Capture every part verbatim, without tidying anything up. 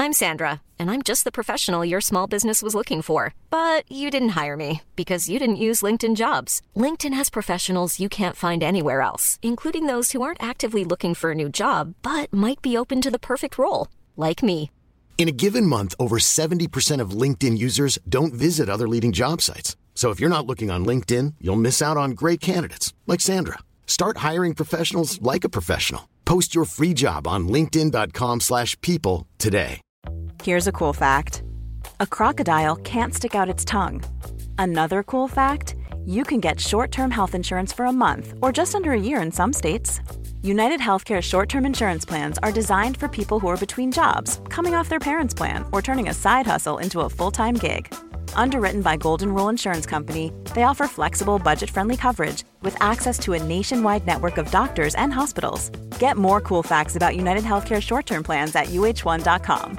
I'm Sandra, and I'm just the professional your small business was looking for. But you didn't hire me because you didn't use LinkedIn Jobs. LinkedIn has professionals you can't find anywhere else, including those who aren't actively looking for a new job, but might be open to the perfect role, like me. In a given month, over seventy percent of LinkedIn users don't visit other leading job sites. So if you're not looking on LinkedIn, you'll miss out on great candidates like Sandra. Start hiring professionals like a professional. Post your free job on linkedin dot com slash people today. Here's a cool fact. A crocodile can't stick out its tongue. Another cool fact, you can get short-term health insurance for a month or just under a year in some states. United Healthcare short-term insurance plans are designed for people who are between jobs, coming off their parents' plan, or turning a side hustle into a full-time gig. Underwritten by Golden Rule Insurance Company, they offer flexible, budget-friendly coverage with access to a nationwide network of doctors and hospitals. Get more cool facts about United Healthcare short-term plans at U H one dot com.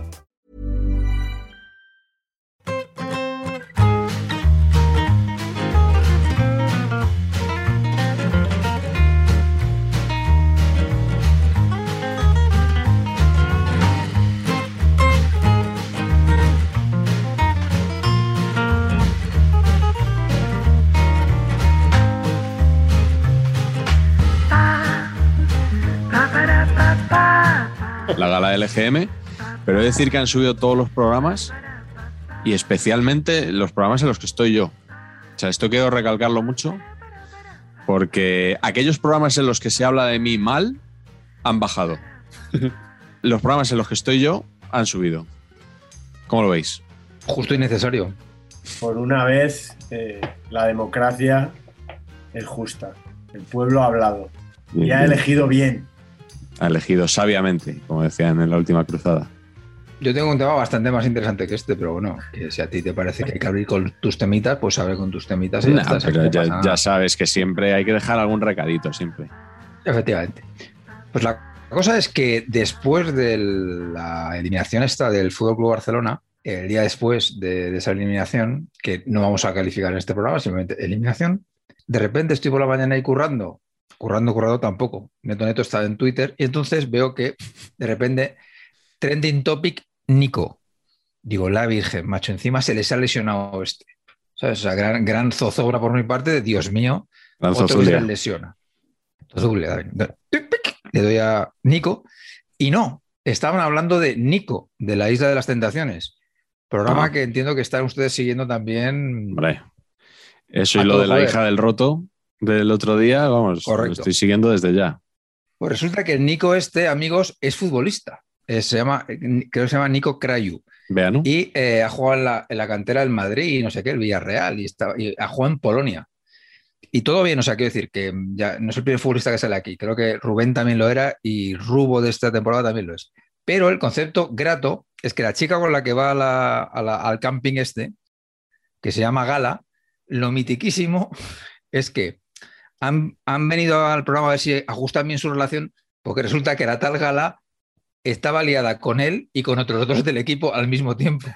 La gala L G M, pero he de decir que han subido todos los programas y especialmente los programas en los que estoy yo. O sea, esto quiero recalcarlo mucho porque aquellos programas en los que se habla de mí mal han bajado. Los programas en los que estoy yo han subido. ¿Cómo lo veis? Justo y necesario. Por una vez, eh, la democracia es justa. El pueblo ha hablado y ha elegido bien. Ha elegido sabiamente, como decían en la última cruzada. Yo tengo un tema bastante más interesante que este, pero bueno, que si a ti te parece que hay que abrir con tus temitas, pues abre con tus temitas. Y Nah, ya, estás, pero ya, no ya sabes que siempre hay que dejar algún recadito, siempre. Efectivamente. Pues la cosa es que después de la eliminación esta del Fútbol Club Barcelona, el día después de, de esa eliminación, que no vamos a calificar en este programa, simplemente eliminación, de repente estoy por la mañana ahí currando, currando, currando tampoco, neto neto estaba en Twitter, y entonces veo que de repente trending topic Nico. Digo, la virgen, macho, encima se les ha lesionado este. ¿Sabes? O sea, gran, gran zozobra por mi parte de Dios mío, Gran otro que se zozulia. les lesiona. Zozulia, le doy a Nico, y no, estaban hablando de Nico, de la Isla de las Tentaciones. Programa Ah. que entiendo que están ustedes siguiendo también. Hombre, eso y A lo todo de la joder. hija del roto del otro día, vamos, Correcto. lo estoy siguiendo desde ya. Pues resulta que el Nico este, amigos, es futbolista. Eh, se llama, eh, creo que se llama Nico Crayu. Vean, ¿no? Y eh, ha jugado en la, en la cantera del Madrid y no sé qué, el Villarreal, y, está, y ha jugado en Polonia. Y todo bien, o sea, quiero decir que ya no es el primer futbolista que sale aquí. Creo que Rubén también lo era y Rubo de esta temporada también lo es. Pero el concepto grato es que la chica con la que va a la, a la, al camping este, que se llama Gala, lo mitiquísimo es que han, han venido al programa a ver si ajustan bien su relación, porque resulta que la tal Gala estaba liada con él y con otros dos del equipo al mismo tiempo.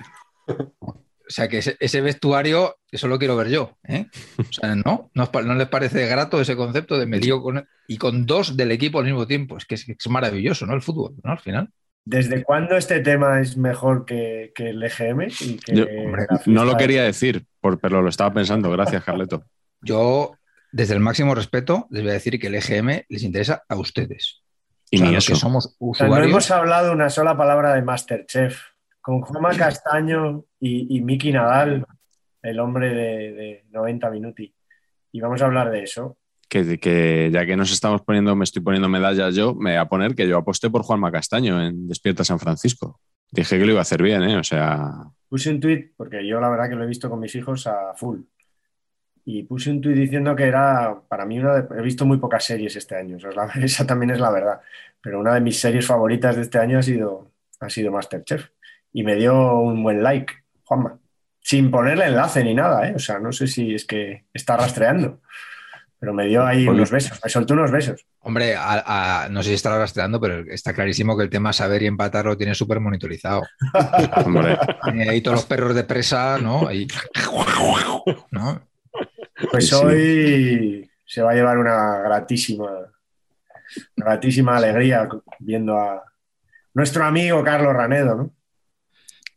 O sea, que ese, ese vestuario, eso lo quiero ver yo, ¿eh? O sea, ¿no? ¿No, os pa- no les parece grato ese concepto de me lío con él y con dos del equipo al mismo tiempo? Es que es, es maravilloso, ¿no? El fútbol, ¿no? Al final. ¿Desde cuándo este tema es mejor que, que el E G M? Y que Yo hombre, la fiesta no lo de- quería decir, por- pero lo estaba pensando. Gracias, Carleto. Yo, desde el máximo respeto, les voy a decir que el E G M les interesa a ustedes. Y O sea, ni los eso. que somos O sea, no usuarios. hemos hablado una sola palabra de Masterchef. Con Juanma Castaño y, y Miki Nadal, el hombre de, de noventa minuti. Y vamos a hablar de eso. Que, que ya que nos estamos poniendo, me estoy poniendo medallas yo, me voy a poner que yo aposté por Juanma Castaño en Despierta San Francisco. Dije que lo iba a hacer bien, ¿eh? O sea, Puse un tuit, porque yo la verdad que lo he visto con mis hijos a full. Y puse un tuit diciendo que era, para mí, una de- he visto muy pocas series este año. Esa, es la- esa también es la verdad. Pero una de mis series favoritas de este año ha sido, ha sido Masterchef. Y me dio un buen like, Juanma. Sin ponerle enlace ni nada, ¿eh? O sea, no sé si es que está rastreando. Pero me dio ahí unos besos, me soltó unos besos. Hombre, a- a- no sé si estará rastreando, pero está clarísimo que el tema saber y empatar lo tiene súper monitorizado. hombre, Tiene ahí todos los perros de presa, ¿no? Ahí, ¿no? Pues Sí. hoy se va a llevar una gratísima, gratísima alegría viendo a nuestro amigo Carlos Ranedo, ¿no?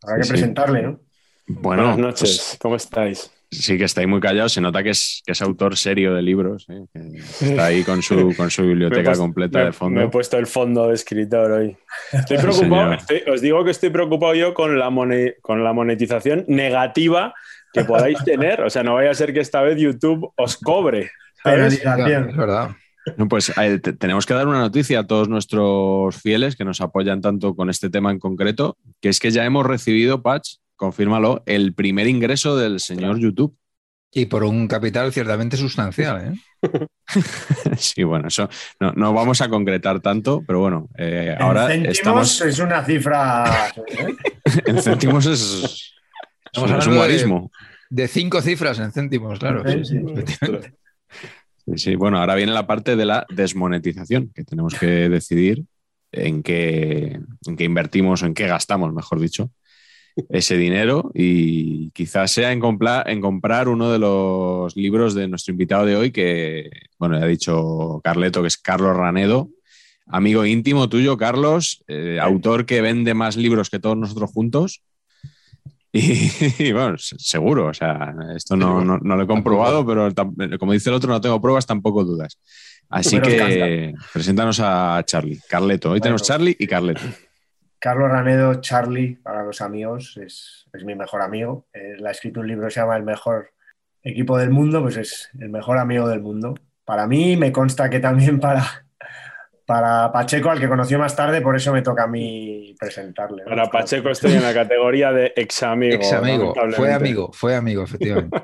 Habrá que Sí, sí. presentarle, ¿no? Bueno, Buenas noches, pues, ¿cómo estáis? sí que estáis muy callados. Se nota que es, que es autor serio de libros, ¿eh? Que está ahí con su, con su Me he, biblioteca puesto, completa me, de me he fondo. puesto el fondo de escritor hoy. Estoy Sí, preocupado, señor. estoy- os digo que estoy preocupado yo con la, mone- con la monetización negativa que podáis tener. O sea, no vaya a ser que esta vez YouTube os cobre, ¿sabes? Ya, es Penalización. verdad. No, pues eh, te- tenemos que dar una noticia a todos nuestros fieles que nos apoyan tanto con este tema en concreto, que es que ya hemos recibido, Patch, confírmalo, el primer ingreso del señor YouTube. Y por un capital ciertamente sustancial, ¿eh? Sí, bueno, eso no, no vamos a concretar tanto, pero bueno, eh, En ahora céntimos estamos es una cifra. ¿eh? en céntimos, es, es, Estamos un- es un hablando de, guarismo. de cinco cifras en céntimos, claro. Sí, Sí, sí. sí, efectivamente. Sí, sí. Bueno, ahora viene la parte de la desmonetización, que tenemos que decidir en qué, en qué invertimos o en qué gastamos, mejor dicho, ese dinero, y quizás sea en, compla- en comprar uno de los libros de nuestro invitado de hoy, que, bueno, ya ha dicho Carleto, que es Carlos Ranedo, amigo íntimo tuyo, Carlos, eh, autor que vende más libros que todos nosotros juntos. Y, y, bueno, seguro, o sea, esto no, no, no lo he comprobado, pero tam- como dice el otro, no tengo pruebas, tampoco dudas. Así Números que preséntanos a Charlie, Carleto. Hoy Bueno. tenemos Charlie y Carleto. Carlos Ranedo, Charlie, para los amigos, es, es mi mejor amigo. Él ha escrito un libro que se llama El mejor equipo del mundo, pues es el mejor amigo del mundo. Para mí, me consta que también para, para Pacheco, al que conoció más tarde, por eso me toca a mí presentarle, ¿no? Para Pacheco estoy en la categoría de ex amigo. Ex amigo, fue lamentablemente. amigo, fue amigo, efectivamente.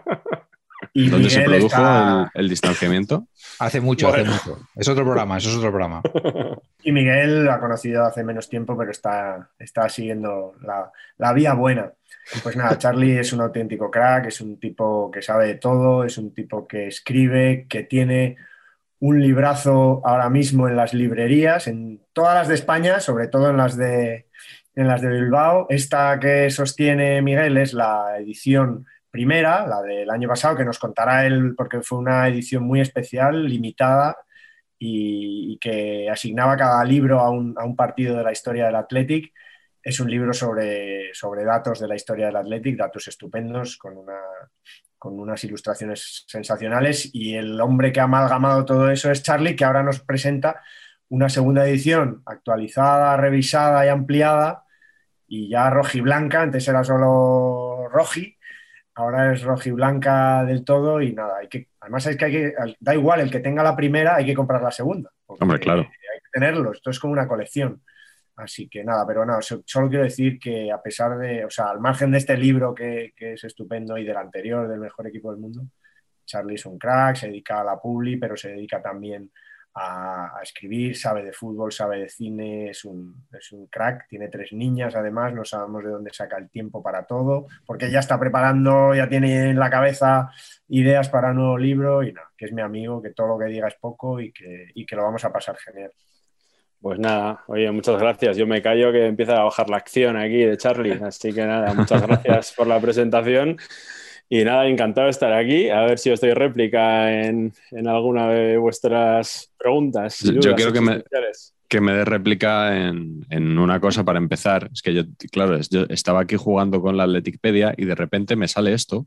Y ¿Dónde se Miguel produjo está- el, el distanciamiento? Hace mucho, Bueno. hace mucho. Es otro programa, eso es otro programa. Y Miguel lo ha conocido hace menos tiempo, pero está, está siguiendo la, la vía buena. Pues nada, Charlie es un auténtico crack, es un tipo que sabe de todo, es un tipo que escribe, que tiene un librazo ahora mismo en las librerías, en todas las de España, sobre todo en las de, en las de Bilbao. Esta que sostiene Miguel es la edición primera, la del año pasado, que nos contará él porque fue una edición muy especial, limitada, y, y que asignaba cada libro a un, a un partido de la historia del Athletic. Es un libro sobre, sobre datos de la historia del Athletic, datos estupendos, con, una, con unas ilustraciones sensacionales, y el hombre que ha amalgamado todo eso es Charlie, que ahora nos presenta una segunda edición actualizada, revisada y ampliada, y ya rojiblanca. Antes era solo roji, ahora es rojiblanca del todo, y nada, hay que, además es que, hay que da igual, el que tenga la primera hay que comprar la segunda. Hombre, claro. Hay que tenerlo, esto es como una colección. Así que nada, pero nada, solo quiero decir que a pesar de, o sea, al margen de este libro que, que es estupendo y del anterior, del mejor equipo del mundo, Charlie es un crack, se dedica a la publi, pero se dedica también a, a escribir, sabe de fútbol, sabe de cine, es un, es un crack, tiene tres niñas además, no sabemos de dónde saca el tiempo para todo, porque ya está preparando, ya tiene en la cabeza ideas para un nuevo libro, y nada, que es mi amigo, que todo lo que diga es poco y que, y que lo vamos a pasar genial. Pues nada, oye, muchas gracias. Yo me callo que empieza a bajar la acción aquí de Charlie. Así que nada, muchas gracias por la presentación. Y nada, encantado de estar aquí. A ver si os doy réplica en, en alguna de vuestras preguntas. Yo, dudas yo quiero que me, existenciales. que me dé réplica en, en una cosa para empezar. Es que yo, claro, es- yo estaba aquí jugando con la Atleticpedia y de repente me sale esto.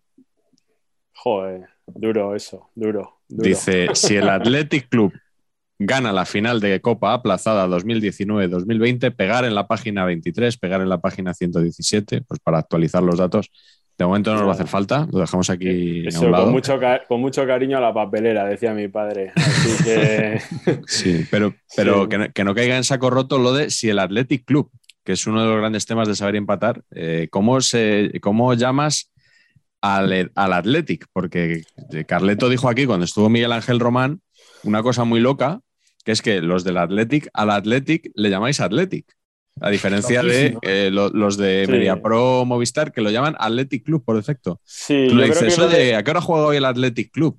Joder, duro eso, duro. duro. Dice, si el Athletic Club gana la final de Copa aplazada dos mil diecinueve dos mil veinte, pegar en la página veintitrés, pegar en la página ciento diecisiete, pues para actualizar los datos. De momento no nos va a hacer falta, lo dejamos aquí a Eso un lado. con mucho, ca- con mucho cariño a la papelera, decía mi padre. Así que Sí, pero, pero Sí. Que, no, que no caiga en saco roto lo de si el Athletic Club, que es uno de los grandes temas de saber empatar, eh, ¿cómo, se, ¿cómo llamas al, al Athletic? Porque Carleto dijo aquí, cuando estuvo Miguel Ángel Román, una cosa muy loca, que es que los del Athletic, al Athletic le llamáis Athletic. A diferencia Loquísimo. de eh, lo- los de Sí. MediaPro Movistar, que lo llaman Athletic Club por defecto. sí, Tú yo le creo, dices, que lo de, oye, ¿a qué hora juega hoy el Athletic Club?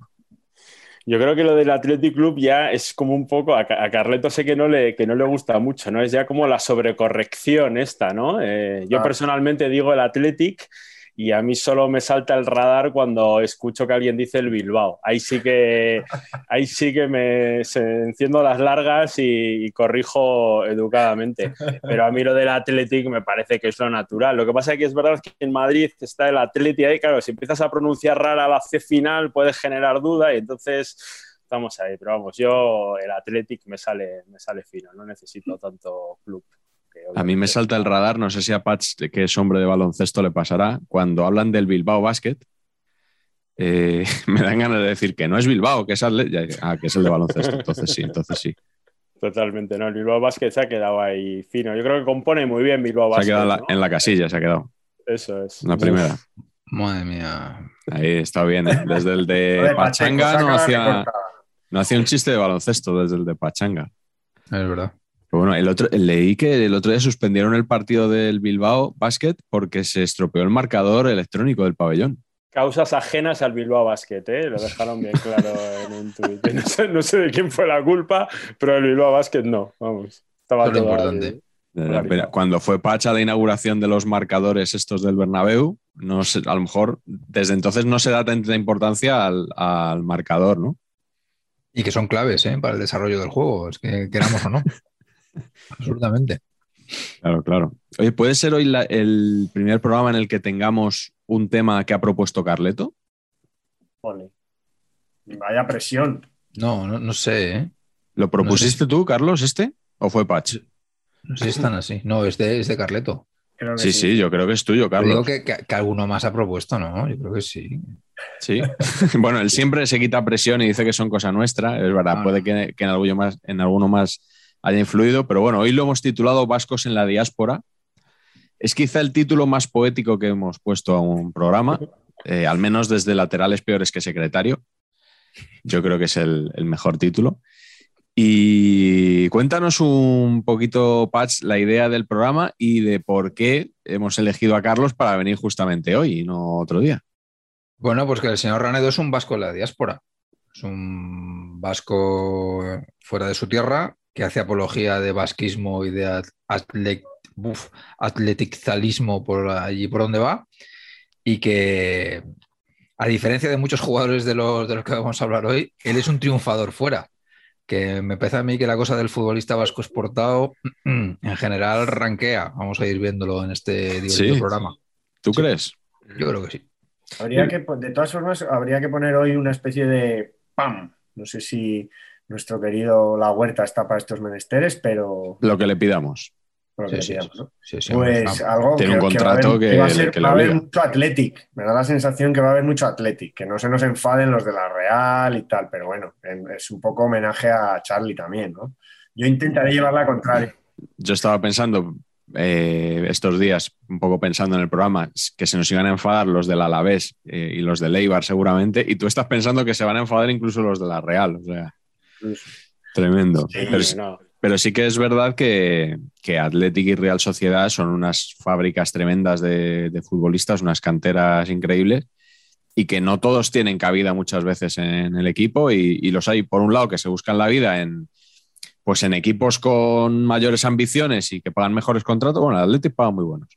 yo creo que lo del Athletic Club ya es como un poco, a, Ca- a Carleto sé que no, le, que no le gusta mucho, ¿no? Es ya como la sobrecorrección esta, ¿no? Eh, yo Ah. personalmente digo el Athletic y a mí solo me salta el radar cuando escucho que alguien dice el Bilbao. Ahí sí que, ahí sí que me se enciendo las largas y, y corrijo educadamente. Pero a mí lo del Athletic me parece que es lo natural. Lo que pasa es que es verdad que en Madrid está el Athletic ahí, claro, si empiezas a pronunciar rara la C final puedes generar duda y entonces estamos ahí. Pero vamos, yo el Athletic me sale, me sale fino, no necesito tanto club. A mí me salta el radar, no sé si a Patch, que es hombre de baloncesto, le pasará. Cuando hablan del Bilbao Basket, eh, me dan ganas de decir que no es Bilbao, que es, Atle- ah, que es el de baloncesto. Entonces sí, entonces sí. Totalmente, ¿no? El Bilbao Basket se ha quedado ahí fino. Yo creo que compone muy bien Bilbao Basket. Se ha quedado en la, ¿no? en la casilla, se ha quedado. Eso es. La primera. Uf, madre mía. Ahí está bien, ¿eh? Desde el de, Lo de Pachanga Pacheco, no saca la hacía, recortada. no hacía un chiste de baloncesto desde el de Pachanga. Es verdad. Pero bueno, el otro, leí que el otro día suspendieron el partido del Bilbao Basket porque se estropeó el marcador electrónico del pabellón. Causas ajenas al Bilbao Basket, ¿eh? Lo dejaron bien claro en un tuit. No sé, no sé de quién fue la culpa, pero el Bilbao Basket no, vamos. Estaba Eso es lo todo importante. ahí. Pero cuando fue Pacha la inauguración de los marcadores estos del Bernabéu, no sé, a lo mejor desde entonces no se da tanta importancia al, al marcador, ¿no? Y que son claves, ¿eh? Para el desarrollo del juego, es que queramos o no. Absolutamente. Claro, claro. Oye, ¿puede ser hoy la- el primer programa en el que tengamos un tema que ha propuesto Carleto? Jole. Vaya presión. No, no, no sé, ¿eh? ¿Lo propusiste No sé tú, Carlos, este? ¿O fue Pach? si- No sé si están así. No, es de, es de Carleto. Creo que Sí, sí, yo creo que es tuyo, Pero digo Carlos. que, que- que alguno más ha propuesto, ¿no? Yo creo que sí. Sí. Bueno, él siempre se quita presión y dice que son cosa nuestra. Es verdad, Ah, puede no. que, que en, alguno más, en alguno más haya influido, pero bueno, hoy lo hemos titulado Vascos en la diáspora. Es quizá el título más poético que hemos puesto a un programa, eh, al menos desde Laterales Peores que Secretario. Yo creo que es el, el mejor título. Y cuéntanos un poquito, Patch, la idea del programa y de por qué hemos elegido a Carlos para venir justamente hoy y no otro día. Bueno, pues que el señor Ranedo es un vasco en la diáspora. Es un vasco fuera de su tierra que hace apología de vasquismo y de at- atle- uf, atleticalismo por allí por donde va. Y que, a diferencia de muchos jugadores de los, de los que vamos a hablar hoy, él es un triunfador fuera. Que me parece a mí que la cosa del futbolista vasco exportado en general ranquea. Vamos a ir viéndolo en este divertido Sí. programa. ¿Tú Sí. crees? Yo creo que sí. Habría que, de todas formas, habría que poner hoy una especie de ¡pam! No sé si nuestro querido La Huerta está para estos menesteres, pero Lo que le pidamos. lo Sí, que sí, pidamos, sí. ¿no? Sí, sí, hombre, Pues vamos. algo Tiene que, un que va a haber, contrato que que va a le- ser- que le va a haber obliga. mucho Athletic. Me da la sensación que va a haber mucho Athletic, que no se nos enfaden los de la Real y tal, pero bueno, en- es un poco homenaje a Charlie también, ¿no? Yo intentaré llevar la contraria. Yo estaba pensando eh, estos días, un poco pensando en el programa, que se nos iban a enfadar los del Alavés eh, y los del Eibar seguramente, y tú estás pensando que se van a enfadar incluso los de la Real. O sea, tremendo. Sí, Pero, no. pero sí que es verdad que, que Athletic y Real Sociedad son unas fábricas tremendas de, de futbolistas, unas canteras increíbles, y que no todos tienen cabida muchas veces en el equipo, y, y los hay, por un lado, que se buscan la vida en, pues en equipos con mayores ambiciones y que pagan mejores contratos. Bueno, el Athletic paga muy buenos.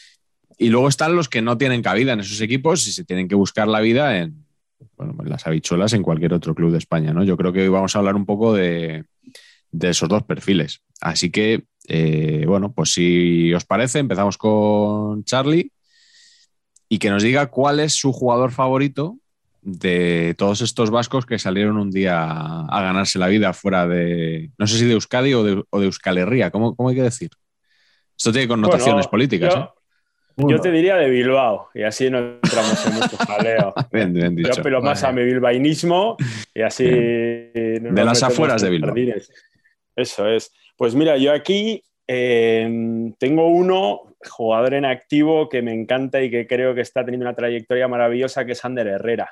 Y luego están los que no tienen cabida en esos equipos y se tienen que buscar la vida en, bueno, en las habichuelas en cualquier otro club de España, ¿no? Yo creo que hoy vamos a hablar un poco de, de esos dos perfiles. Así que, eh, bueno, pues si os parece, empezamos con Charlie y que nos diga cuál es su jugador favorito de todos estos vascos que salieron un día a ganarse la vida fuera de, no sé si de Euskadi o de, o de Euskal Herria. ¿Cómo, ¿Cómo hay que decir? Esto tiene connotaciones Bueno, políticas, yo, ¿eh? yo te diría de Bilbao, y así no entramos en mucho jaleo. Bien, bien dicho. Yo apelo más Vale. a mi bilbainismo y así no De nos las metemos afueras de en Bilbao. jardines. Eso es. Pues mira, yo aquí eh, tengo uno, jugador en activo, que me encanta y que creo que está teniendo una trayectoria maravillosa, que es Ander Herrera.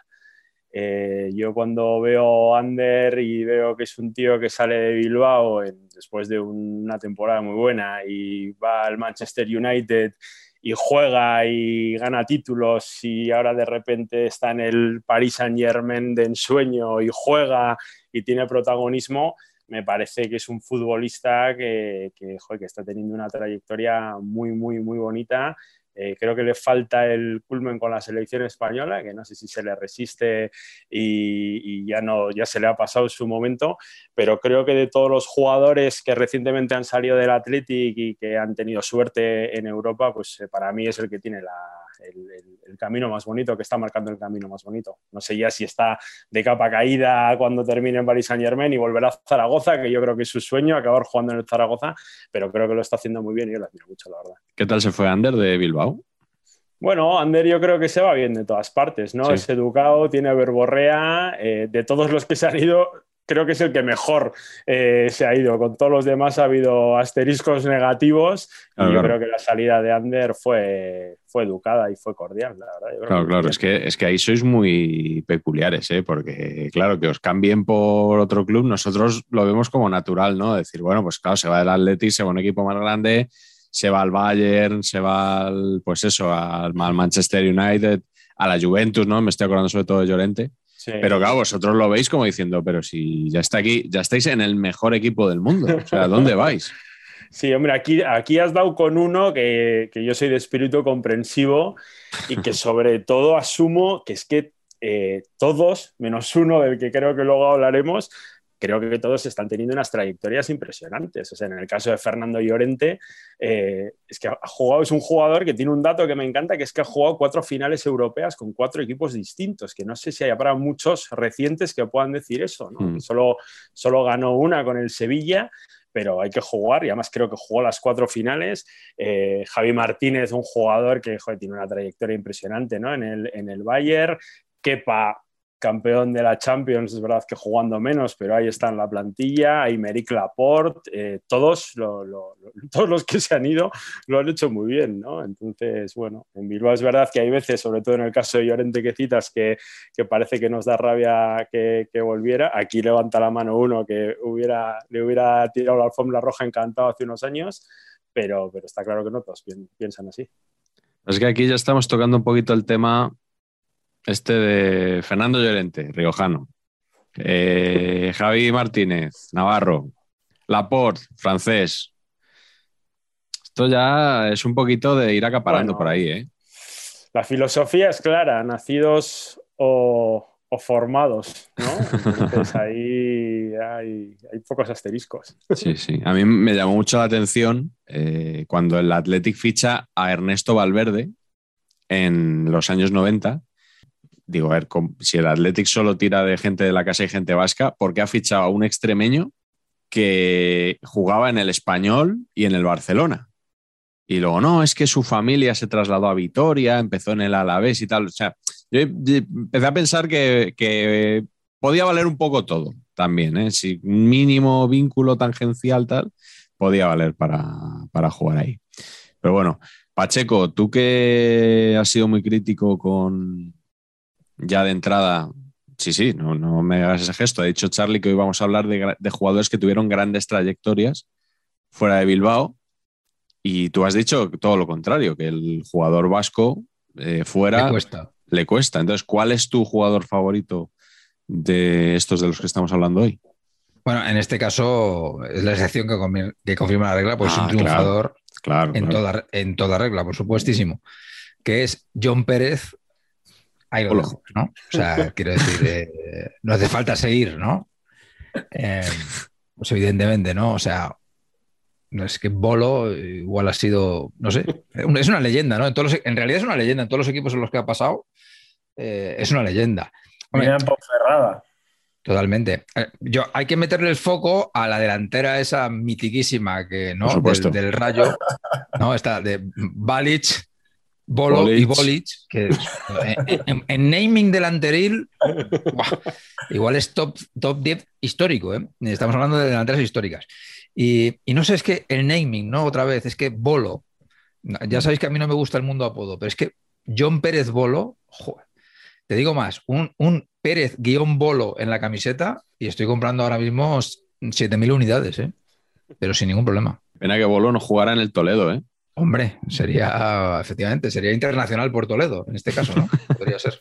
Eh, yo cuando veo a Ander y veo que es un tío que sale de Bilbao en, después de una temporada muy buena y va al Manchester United y juega y gana títulos y ahora de repente está en el Paris Saint-Germain de ensueño y juega y tiene protagonismo, me parece que es un futbolista que, que, joder, que está teniendo una trayectoria muy, muy, muy bonita Eh, creo que le falta el culmen con la selección española, que no sé si se le resiste y, y ya, no, ya se le ha pasado su momento, pero creo que de todos los jugadores que recientemente han salido del Athletic y que han tenido suerte en Europa, pues eh, para mí es el que tiene la, el, el, el camino más bonito, que está marcando el camino más bonito. No sé ya si está de capa caída cuando termine en Paris Saint-Germain y volverá a Zaragoza, que yo creo que es su sueño, acabar jugando en el Zaragoza, pero creo que lo está haciendo muy bien y yo lo admiro mucho, la verdad. ¿Qué tal se fue Ander de Bilbao? Bueno, Ander yo creo que se va bien de todas partes, ¿no? Sí. Es educado, tiene verborrea, eh, de todos los que se han ido, creo que es el que mejor eh, se ha ido. Con todos los demás ha habido asteriscos negativos claro, y yo claro. creo que la salida de Ander fue, fue educada y fue cordial, la verdad. Yo creo claro, que claro, es que, es que ahí sois muy peculiares, ¿eh? Porque claro, que os cambien por otro club, nosotros lo vemos como natural, ¿no? Decir, bueno, pues claro, se va del Athletic, se va a un equipo más grande, se va al Bayern, se va al, pues eso, al, al Manchester United, a la Juventus, ¿no? Me estoy acordando sobre todo de Llorente. Sí. Pero claro, vosotros lo veis como diciendo, pero si ya está aquí, ya estáis en el mejor equipo del mundo. O sea, ¿dónde vais? Sí, hombre, aquí, aquí has dado con uno que, que yo soy de espíritu comprensivo y que sobre todo asumo que es que eh, todos, menos uno del que creo que luego hablaremos, creo que todos están teniendo unas trayectorias impresionantes. O sea, en el caso de Fernando Llorente, eh, es que ha jugado, es un jugador que tiene un dato que me encanta, que es que ha jugado cuatro finales europeas con cuatro equipos distintos, que no sé si hay para muchos recientes que puedan decir eso, ¿no? Mm. Solo, solo ganó una con el Sevilla, pero hay que jugar y además creo que jugó las cuatro finales. Eh, Javi Martínez, un jugador que joder, tiene una trayectoria impresionante, ¿no? En el, en el Bayern. Kepa, campeón de la Champions, es verdad que jugando menos, pero ahí está en la plantilla, Aymeric Laporte, eh, todos, lo, lo, lo, todos los que se han ido lo han hecho muy bien, ¿no? Entonces, bueno, en Bilbao es verdad que hay veces, sobre todo en el caso de Llorente que citas, que, que parece que nos da rabia que, que volviera. Aquí levanta la mano uno que hubiera, le hubiera tirado la alfombra roja encantado hace unos años, pero, pero está claro que no todos piensan así. Es que aquí ya estamos tocando un poquito el tema este de Fernando Llorente, riojano, eh, Javi Martínez, navarro, Laporte, francés. Esto ya es un poquito de ir acaparando bueno, por ahí, ¿eh? La filosofía es clara, nacidos o, o formados, ¿no? Entonces ahí hay, hay pocos asteriscos. Sí, sí. A mí me llamó mucho la atención eh, cuando el Athletic ficha a Ernesto Valverde en los años noventa. Digo, a ver, si el Athletic solo tira de gente de la casa y gente vasca, ¿por qué ha fichado a un extremeño que jugaba en el Español y en el Barcelona? Y luego, no, es que su familia se trasladó a Vitoria, empezó en el Alavés y tal. O sea, yo empecé a pensar que, que podía valer un poco todo también, ¿eh? Si un mínimo vínculo tangencial tal, podía valer para, para jugar ahí. Pero bueno, Pacheco, tú que has sido muy crítico con... Ya de entrada, sí, sí, no, no me hagas ese gesto. Ha dicho Charlie que hoy vamos a hablar de, de jugadores que tuvieron grandes trayectorias fuera de Bilbao y tú has dicho todo lo contrario, que el jugador vasco eh, fuera le cuesta. le cuesta. Entonces, ¿cuál es tu jugador favorito de estos de los que estamos hablando hoy? Bueno, en este caso es la excepción que, confirma, que confirma la regla, pues ah, es un triunfador claro, claro, en, claro. Toda, en toda regla, por supuestísimo, que es John Pérez. Ahí lo dejo, ¿no? O sea, quiero decir, eh, no hace falta seguir, ¿no? Eh, pues evidentemente, ¿no? O sea, no es que Bolo igual ha sido, no sé, es una leyenda, ¿no? En, todos los, en realidad es una leyenda, en todos los equipos en los que ha pasado, eh, es una leyenda. Mira en Ponferrada. Totalmente. Yo, hay que meterle el foco a la delantera esa mitiquísima que, ¿no? Del, del Rayo, ¿no? Está de Balic, Bolo Bolic. y Bolic, que en, en naming delanteril, ¡buah! Igual es top, top diez histórico, ¿eh? Estamos hablando de delanteras históricas. Y, y no sé, es que el naming, ¿no? Otra vez, es que Bolo, ya sabéis que a mí no me gusta el mundo apodo, pero es que John Pérez Bolo, joder, te digo más, un, un Pérez guión Bolo en la camiseta y estoy comprando ahora mismo siete mil unidades, ¿eh? Pero sin ningún problema. Pena que Bolo no jugara en el Toledo, ¿eh? Hombre, sería, efectivamente, sería internacional por Toledo, en este caso, ¿no? Podría ser.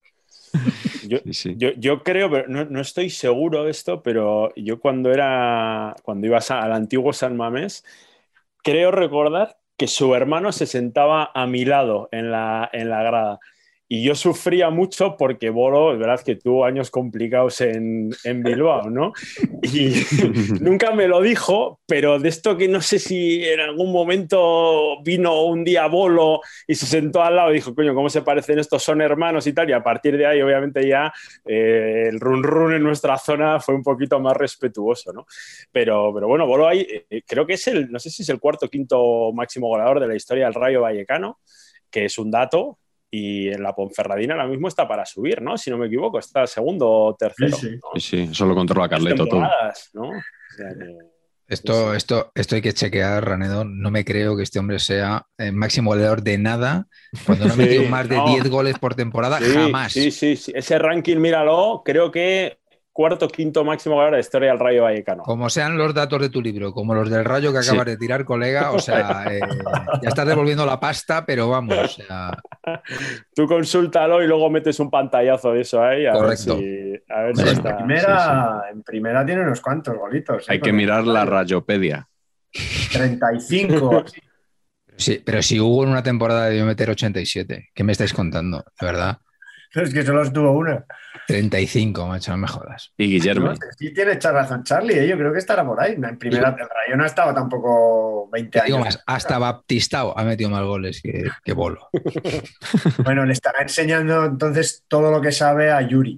Yo, sí, sí. yo, yo creo, pero no, no estoy seguro de esto, pero yo cuando era, cuando ibas al antiguo San Mamés, creo recordar que su hermano se sentaba a mi lado en la, en la grada. Y yo sufría mucho porque Bolo, es verdad que tuvo años complicados en, en Bilbao, ¿no? Y nunca me lo dijo, pero de esto que no sé si en algún momento vino un día Bolo y se sentó al lado y dijo, coño, ¿cómo se parecen estos? Son hermanos y tal. Y a partir de ahí, obviamente, ya eh, el run run en nuestra zona fue un poquito más respetuoso, ¿no? Pero, pero bueno, Bolo ahí eh, creo que es el, no sé si es el cuarto o quinto máximo goleador de la historia del Rayo Vallecano, que es un dato. Y en la Ponferradina ahora mismo está para subir, ¿no? Si no me equivoco, está segundo o tercero. Sí, sí, ¿no? Sí, eso lo controla Carleto todo. ¿No? O sea que, esto, sí. esto, esto hay que chequear, Ranedo. No me creo que este hombre sea el máximo goleador de nada. Cuando no ha metido sí, más de no. diez goles por temporada, sí, jamás. Sí, sí, sí. Ese ranking, míralo, creo que cuarto, quinto máximo goleador de la historia del Rayo Vallecano. Como sean los datos de tu libro, como los del Rayo que acabas sí. de tirar, colega, o sea, eh, ya estás devolviendo la pasta, pero vamos, o sea... Tú consúltalo y luego metes un pantallazo de eso ahí. A Correcto. Ver si, a ver si en, está. Primera, sí, sí. en primera tiene unos cuantos golitos. Hay ¿eh? que mirar la Rayopedia. treinta y cinco. Sí, pero si Hugo en una temporada debió meter ochenta y siete, ¿qué me estáis contando? De verdad. Pero es que solo estuvo una. treinta y cinco, macho, no me jodas. Y Guillermo. No, sí tiene razón Charlie, ¿eh? Yo creo que estará por ahí. En primera, el Rayo no ha estado tampoco veinte años. Digo más, hasta Baptistao ha metido más goles que, que Bolo. Bueno, le estará enseñando entonces todo lo que sabe a Yuri.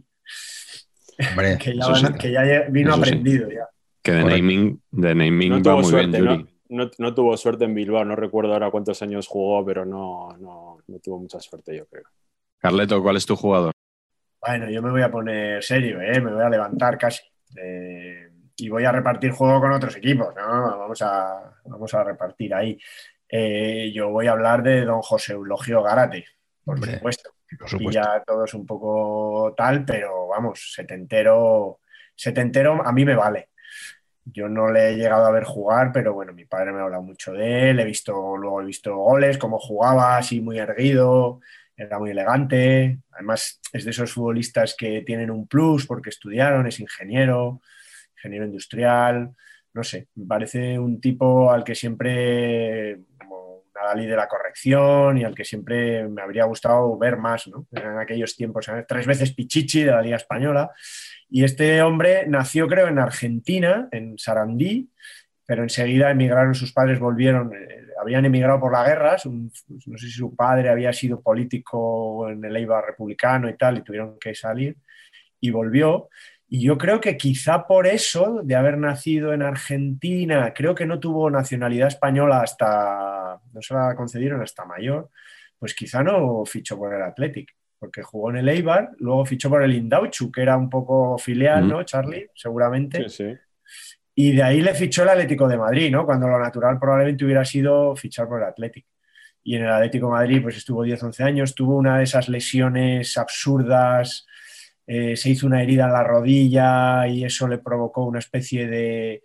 Hombre, que, ya, sí. que ya vino eso aprendido. Sí. Ya. Que de Correcto. naming, de naming no va tuvo muy suerte, bien, Yuri. No, no, no tuvo suerte en Bilbao, no recuerdo ahora cuántos años jugó, pero no, no, no tuvo mucha suerte, yo creo. Carleto, ¿cuál es tu jugador? Bueno, yo me voy a poner serio, ¿eh? Me voy a levantar casi. Eh, y voy a repartir juego con otros equipos, ¿no? Vamos a, vamos a repartir ahí. Eh, yo voy a hablar de don José Eulogio Gárate, por Hombre, supuesto. por supuesto. Y ya todo es un poco tal, pero vamos, setentero, setentero a mí me vale. Yo no le he llegado a ver jugar, pero bueno, mi padre me ha hablado mucho de él, he visto, luego he visto goles, cómo jugaba, así muy erguido, era muy elegante. Además, es de esos futbolistas que tienen un plus porque estudiaron, es ingeniero, ingeniero industrial, no sé, me parece un tipo al que siempre, como una Dalí de la corrección y al que siempre me habría gustado ver más, ¿no? En aquellos tiempos, ¿sabes? Tres veces Pichichi de la Liga Española. Y este hombre nació, creo, en Argentina, en Sarandí, pero enseguida emigraron, sus padres volvieron, eh, habían emigrado por la guerra, un, no sé si su padre había sido político en el Eibar republicano y tal, y tuvieron que salir, y volvió. Y yo creo que quizá por eso, de haber nacido en Argentina, creo que no tuvo nacionalidad española hasta, no se la concedieron hasta mayor, pues quizá no fichó por el Athletic, porque jugó en el Eibar, luego fichó por el Indauchu, que era un poco filial, mm. ¿no, Charlie? Seguramente. Sí, sí. Y de ahí le fichó el Atlético de Madrid, ¿no? Cuando lo natural probablemente hubiera sido fichar por el Athletic. Y en el Atlético de Madrid pues estuvo diez, once años, tuvo una de esas lesiones absurdas, eh, se hizo una herida en la rodilla y eso le provocó una especie de,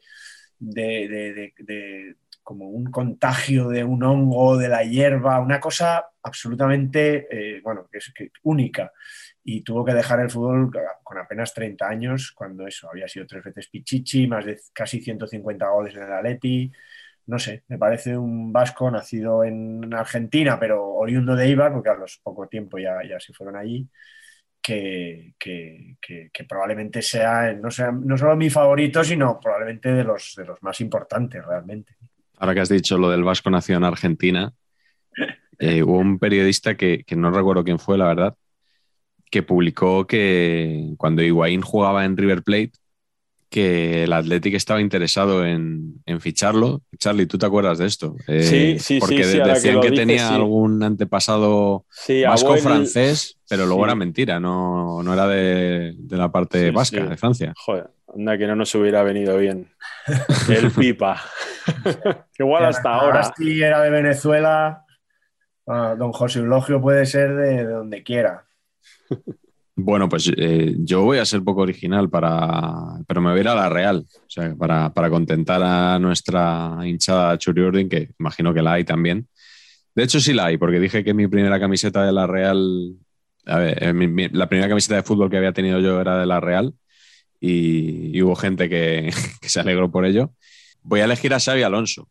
de, de, de, de como un contagio de un hongo de la hierba, una cosa absolutamente, eh, bueno, que es que, única. Y tuvo que dejar el fútbol con apenas treinta años, cuando eso, había sido tres veces Pichichi, más de casi ciento cincuenta goles en el Atleti. No sé, me parece un vasco nacido en Argentina, pero oriundo de Eibar, porque a los poco tiempo ya, ya se fueron allí, que, que, que, que probablemente sea no, sea, no solo mi favorito, sino probablemente de los, de los más importantes realmente. Ahora que has dicho lo del vasco nacido en Argentina, eh, hubo un periodista que, que no recuerdo quién fue, la verdad, que publicó que cuando Higuaín jugaba en River Plate, que el Athletic estaba interesado en, en ficharlo. Charlie, ¿tú te acuerdas de esto? Eh, sí, sí, porque sí. sí decían que, que dice, tenía sí. algún antepasado sí, vasco-francés, el... pero luego sí. era mentira, no, no era de, de la parte sí, vasca, sí. de Francia. Joder, anda que no nos hubiera venido bien. El Pipa. Igual hasta ahora. Asti era de Venezuela, ah, don José Eulogio puede ser de, de donde quiera. Bueno, pues eh, yo voy a ser poco original, para, pero me voy a ir a la Real, o sea, para, para contentar a nuestra hinchada Churiurdin, que imagino que la hay también. De hecho sí la hay, porque dije que mi primera camiseta de la Real, a ver, mi, mi, la primera camiseta de fútbol que había tenido yo era de la Real y, y hubo gente que, que se alegró por ello. Voy a elegir a Xabi Alonso,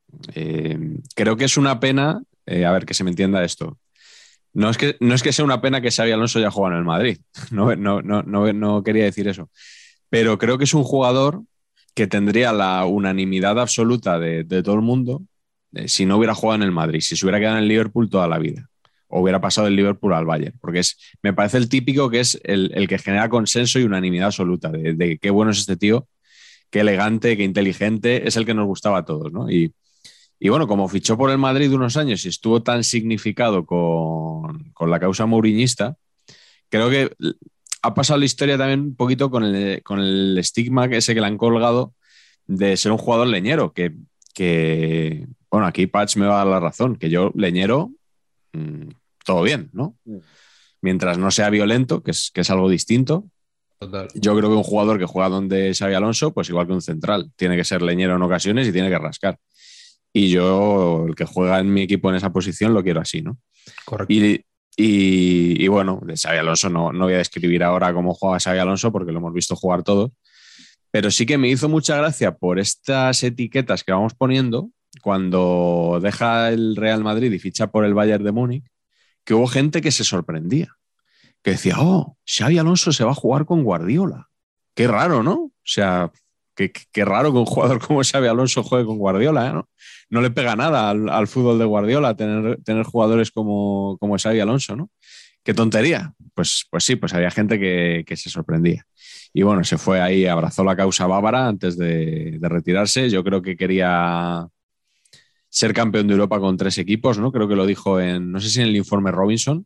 Eh, creo que es una pena, eh, a ver, que se me entienda esto. No es que, no es que sea una pena que Xabi Alonso ya juega en el Madrid, no, no, no, no, no quería decir eso, pero creo que es un jugador que tendría la unanimidad absoluta de, de todo el mundo eh, si no hubiera jugado en el Madrid, si se hubiera quedado en el Liverpool toda la vida, o hubiera pasado del Liverpool al Bayern, porque es, me parece el típico que es el, el que genera consenso y unanimidad absoluta de, de qué bueno es este tío, qué elegante, qué inteligente, es el que nos gustaba a todos, ¿no? Y, y bueno, como fichó por el Madrid unos años y estuvo tan significado con, con la causa mouriñista, creo que ha pasado la historia también un poquito con el, con el estigma ese que le han colgado de ser un jugador leñero, que, que bueno, aquí Patch me va a dar la razón, que yo leñero, mmm, todo bien, ¿no? Mientras no sea violento, que es, que es algo distinto. Total. Yo creo que un jugador que juega donde Xabi Alonso, pues igual que un central, tiene que ser leñero en ocasiones y tiene que rascar. Y yo, el que juega en mi equipo en esa posición, lo quiero así, ¿no? Correcto. Y, y, y bueno, de Xabi Alonso no, no voy a describir ahora cómo juega Xabi Alonso porque lo hemos visto jugar todos, pero sí que me hizo mucha gracia por estas etiquetas que vamos poniendo cuando deja el Real Madrid y ficha por el Bayern de Múnich, que hubo gente que se sorprendía, que decía, oh, Xabi Alonso se va a jugar con Guardiola. Qué raro, ¿no? O sea, qué, qué raro que un jugador como Xabi Alonso juegue con Guardiola, ¿no? No le pega nada al, al fútbol de Guardiola tener, tener jugadores como, como Xabi Alonso, ¿no? Qué tontería. Pues, pues sí, pues había gente que, que se sorprendía. Y bueno, se fue ahí, abrazó la causa bávara antes de, de retirarse. Yo creo que quería ser campeón de Europa con tres equipos, ¿no? Creo que lo dijo en, no sé si en el informe Robinson,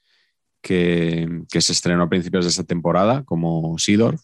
que, que se estrenó a principios de esta temporada como Seedorf.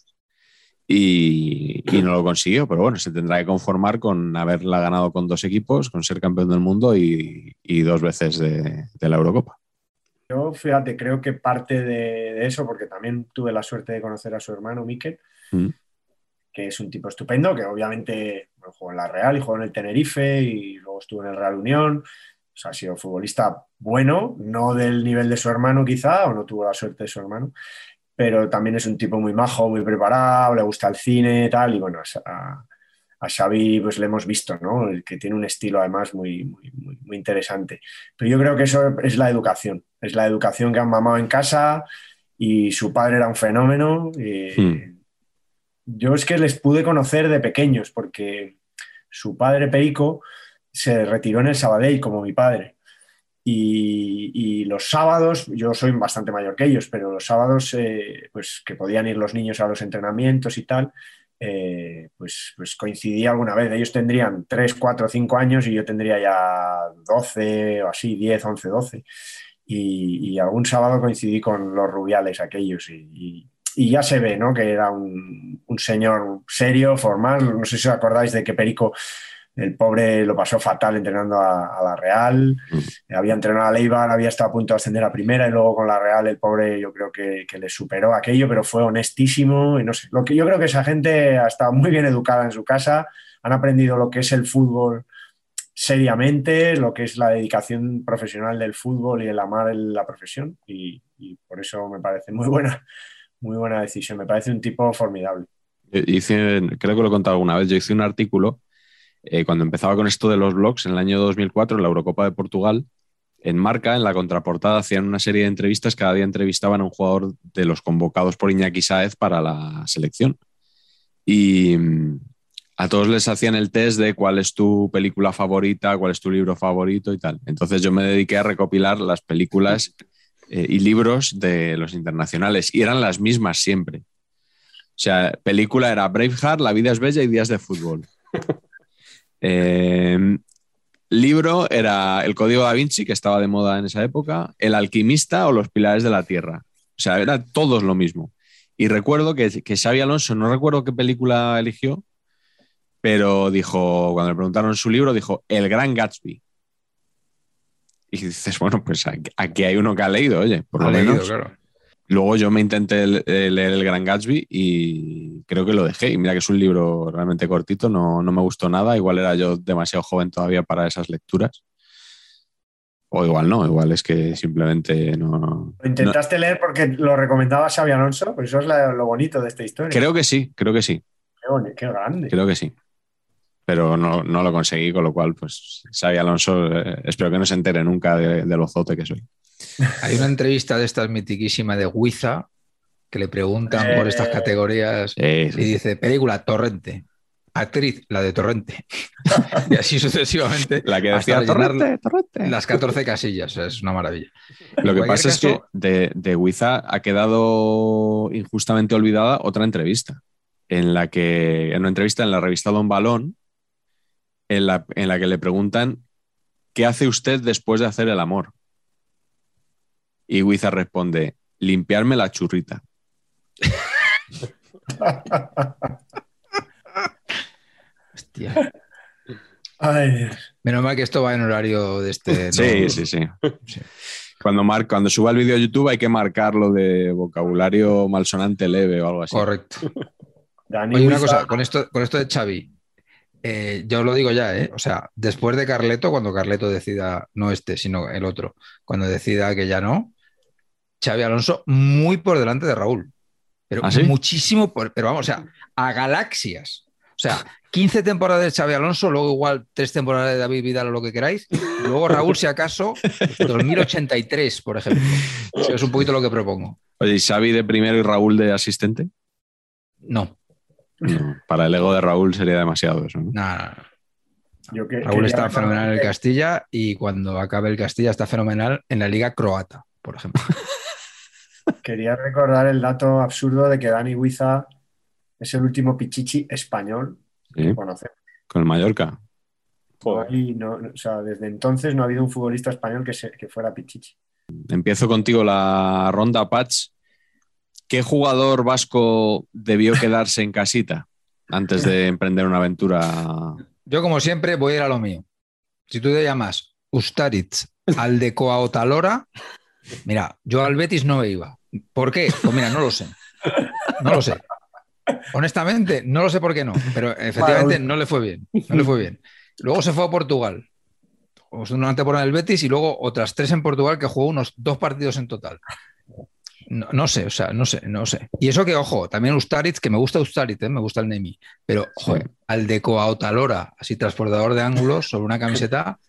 Y, y no lo consiguió, pero bueno, se tendrá que conformar con haberla ganado con dos equipos, con ser campeón del mundo y, y dos veces de, de la Eurocopa. Yo, fíjate, creo que parte de, de eso, porque también tuve la suerte de conocer a su hermano, Mikel, mm. que es un tipo estupendo, que obviamente bueno, jugó en la Real y jugó en el Tenerife y luego estuvo en el Real Unión. O sea, ha sido futbolista bueno, no del nivel de su hermano quizá, o no tuvo la suerte de su hermano, pero también es un tipo muy majo, muy preparado, le gusta el cine y tal, y bueno, a, a Xavi pues le hemos visto, ¿no? El que tiene un estilo además muy, muy, muy, muy interesante. Pero yo creo que eso es la educación, es la educación que han mamado en casa y su padre era un fenómeno. Y hmm. Yo es que les pude conocer de pequeños porque su padre Perico se retiró en el Sabadell como mi padre. Y, y los sábados, yo soy bastante mayor que ellos, pero los sábados eh, pues que podían ir los niños a los entrenamientos y tal, eh, pues, pues coincidía alguna vez. Ellos tendrían tres, cuatro, cinco años y yo tendría ya doce o así, diez, once, doce. Y, y algún sábado coincidí con los Rubiales aquellos y, y, y ya se ve, ¿no? Que era un, un señor serio, formal. No sé si os acordáis de que Perico... El pobre lo pasó fatal entrenando a, a la Real, mm. había entrenado a Leibar, había estado a punto de ascender a primera y luego con la Real el pobre yo creo que, que le superó aquello, pero fue honestísimo y no sé, lo que yo creo que esa gente ha estado muy bien educada en su casa, han aprendido lo que es el fútbol seriamente, lo que es la dedicación profesional del fútbol y el amar la profesión y, y por eso me parece muy buena, muy buena decisión, me parece un tipo formidable. Hice, creo que lo he contado alguna vez, yo hice un artículo Eh, cuando empezaba con esto de los blogs, en el año dos mil cuatro, en la Eurocopa de Portugal, en Marca, en la contraportada, hacían una serie de entrevistas, cada día entrevistaban a un jugador de los convocados por Iñaki Sáez para la selección. Y a todos les hacían el test de cuál es tu película favorita, cuál es tu libro favorito y tal. Entonces yo me dediqué a recopilar las películas eh, y libros de los internacionales, y eran las mismas siempre. O sea, película era Braveheart, La vida es bella y Días de fútbol. Eh, libro era El Código Da Vinci, que estaba de moda en esa época, El Alquimista o Los Pilares de la Tierra. O sea, era todos lo mismo. Y recuerdo que, que Xabi Alonso, no recuerdo qué película eligió, pero dijo, cuando le preguntaron su libro, dijo El Gran Gatsby. Y dices, bueno, pues aquí, aquí hay uno que ha leído, oye, por lo ha menos. Leído, claro. Luego yo me intenté leer El Gran Gatsby y creo que lo dejé. Y mira que es un libro realmente cortito, no, no me gustó nada. Igual era yo demasiado joven todavía para esas lecturas. O igual no, igual es que simplemente no... ¿Lo intentaste no. leer porque lo recomendaba Xabi Alonso? Pues eso es la, lo bonito de esta historia. Creo que sí, creo que sí. Qué, bonito, qué grande. Creo que sí. pero no, no lo conseguí, con lo cual, pues, Xabi Alonso, eh, espero que no se entere nunca de, de lo zote que soy. Hay una entrevista de estas mitiquísima de Huiza que le preguntan Eh, por estas categorías Sí, sí. y dice, película, Torrente. Actriz, la de Torrente. Y así sucesivamente. La que hasta decía rellenar Torrente, Torrente. las catorce casillas. O sea, es una maravilla. Lo En que cualquier pasa es que caso, de, de Huiza ha quedado injustamente olvidada otra entrevista, en la que, en una entrevista en la revista Don Balón, en la, en la que le preguntan ¿qué hace usted después de hacer el amor? Y Huiza responde, limpiarme la churrita. hostia. Ay, Dios. Menos mal que esto va en horario de este. Sí, no- sí, sí. sí. Cuando, mar, cuando suba el vídeo a YouTube hay que marcarlo de vocabulario malsonante leve o algo así. Correcto. Dani Oye, una Huiza- cosa, con esto, con esto de Xavi, eh, yo os lo digo ya, ¿eh? O sea, después de Carleto, cuando Carleto decida, no este, sino el otro, cuando decida que ya no, Xavi Alonso muy por delante de Raúl. Pero ¿Ah, sí? muchísimo, por, pero vamos, o sea, a galaxias. O sea, quince temporadas de Xavi Alonso, luego igual tres temporadas de David Vidal o lo que queráis, y luego Raúl, si acaso, dos mil ochenta y tres, por ejemplo. O sea, es un poquito lo que propongo. Oye, ¿y Xavi de primero y Raúl de asistente? No, No, para el ego de Raúl sería demasiado eso, ¿no? nada, nada. Yo que- Raúl quería está recordar fenomenal en el que- Castilla y cuando acabe el Castilla está fenomenal en la Liga Croata, por ejemplo. Quería recordar el dato absurdo de que Dani Huiza es el último pichichi español Sí, que conocemos. con el Mallorca. No Joder. hay- no- o sea, desde entonces no ha habido un futbolista español que, se- que fuera pichichi. Empiezo contigo la ronda, Patch. ¿Qué jugador vasco debió quedarse en casita antes de emprender una aventura? Yo, como siempre, voy a ir a lo mío. Si tú te llamas Ustaritz Aldecoa o Talora, mira, yo al Betis no me iba. ¿Por qué? Pues mira, no lo sé. No lo sé. Honestamente, no lo sé por qué no, pero efectivamente Vale. no le fue bien. No le fue bien. Luego se fue a Portugal. Una temporada en el Betis y luego otras tres en Portugal, que jugó unos dos partidos en total. No, no sé, o sea, no sé, no sé. Y eso que, ojo, también Ustaritz, que me gusta Ustaritz, ¿eh? Me gusta el Nemi, pero, joder, Aldecoa o Talora, así transportador de ángulos sobre una camiseta,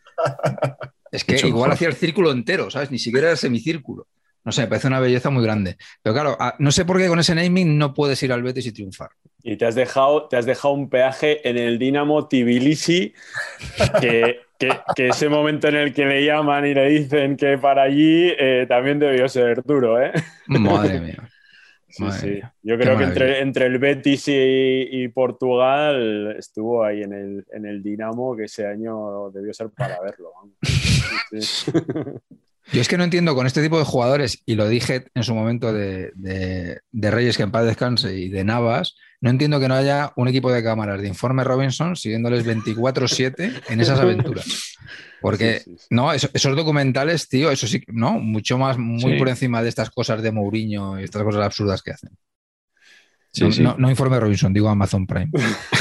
es que Mucho igual mejor. hacía el círculo entero, ¿sabes? Ni siquiera era el semicírculo. No sé, me parece una belleza muy grande. Pero claro, a- no sé por qué con ese naming no puedes ir al Betis y triunfar. Y te has dejado, te has dejado un peaje en el Dinamo Tbilisi, que, que, que ese momento en el que le llaman y le dicen que para allí eh, también debió ser duro, ¿eh? Madre mía. Sí, Madre sí. mía. Yo Qué creo que maravilla. entre, entre el Betis y, y Portugal estuvo ahí en el, en el Dinamo, que ese año debió ser para verlo. Vamos. Sí, sí. Yo es que no entiendo con este tipo de jugadores, y lo dije en su momento de, de- de Reyes, que en paz descanse, y de Navas, no entiendo que no haya un equipo de cámaras de Informe Robinson siguiéndoles veinticuatro siete en esas aventuras. Porque, Sí, sí, sí. no, eso- esos documentales, tío, eso sí, ¿no? Mucho más, muy Sí. por encima de estas cosas de Mourinho y estas cosas absurdas que hacen. Sí, no, sí. no- no Informe Robinson, digo Amazon Prime.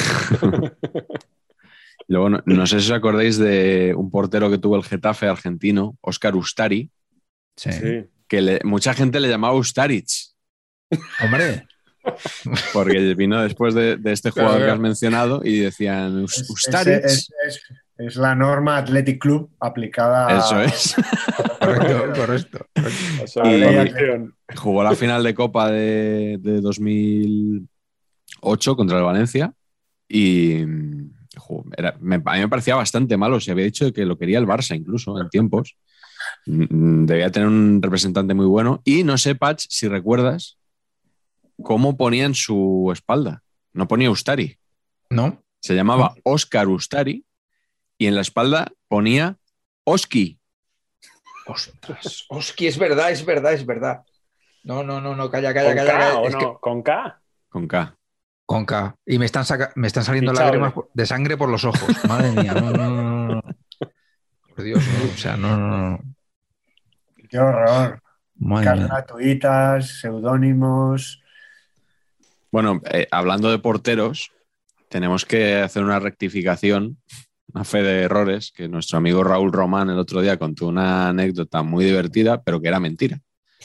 Luego, no, no sé si os acordáis de un portero que tuvo el Getafe argentino, Óscar Ustari, Sí. Sí. que le- mucha gente le llamaba Ustaritz, Hombre, porque vino después de, de este jugador Claro, que has claro. mencionado y decían "Us- Es, Ustaritz". es- es- es la norma Athletic Club aplicada a- Eso es. correcto, correcto. O sea, Y- la afición. Jugó la final de Copa de, de dos mil ocho contra el Valencia y jo, era- me- a mí me parecía bastante malo. Se había dicho que lo quería el Barça incluso en tiempos. Mm, Debía tener un representante muy bueno. Y no sé, Patch, si recuerdas cómo ponía en su espalda. No ponía Ustari. ¿No? Se llamaba Óscar Ustari y en la espalda ponía Oski. Ostras, Oski, es verdad, es verdad, es verdad. No, no, no, no, calla, calla, ¿Con calla. K calla. o Es no? que- ¿Con K? Con K. Con K. Y me están, saca- me están saliendo Fichable. lágrimas de sangre por los ojos. Madre mía, no, no, no, no. Por Dios, no, o sea, no, no, no. Qué horror. Madre Cartas mía. gratuitas, seudónimos. Bueno, eh, hablando de porteros, tenemos que hacer una rectificación, una fe de errores, que nuestro amigo Raúl Román el otro día contó una anécdota muy divertida, pero que era mentira.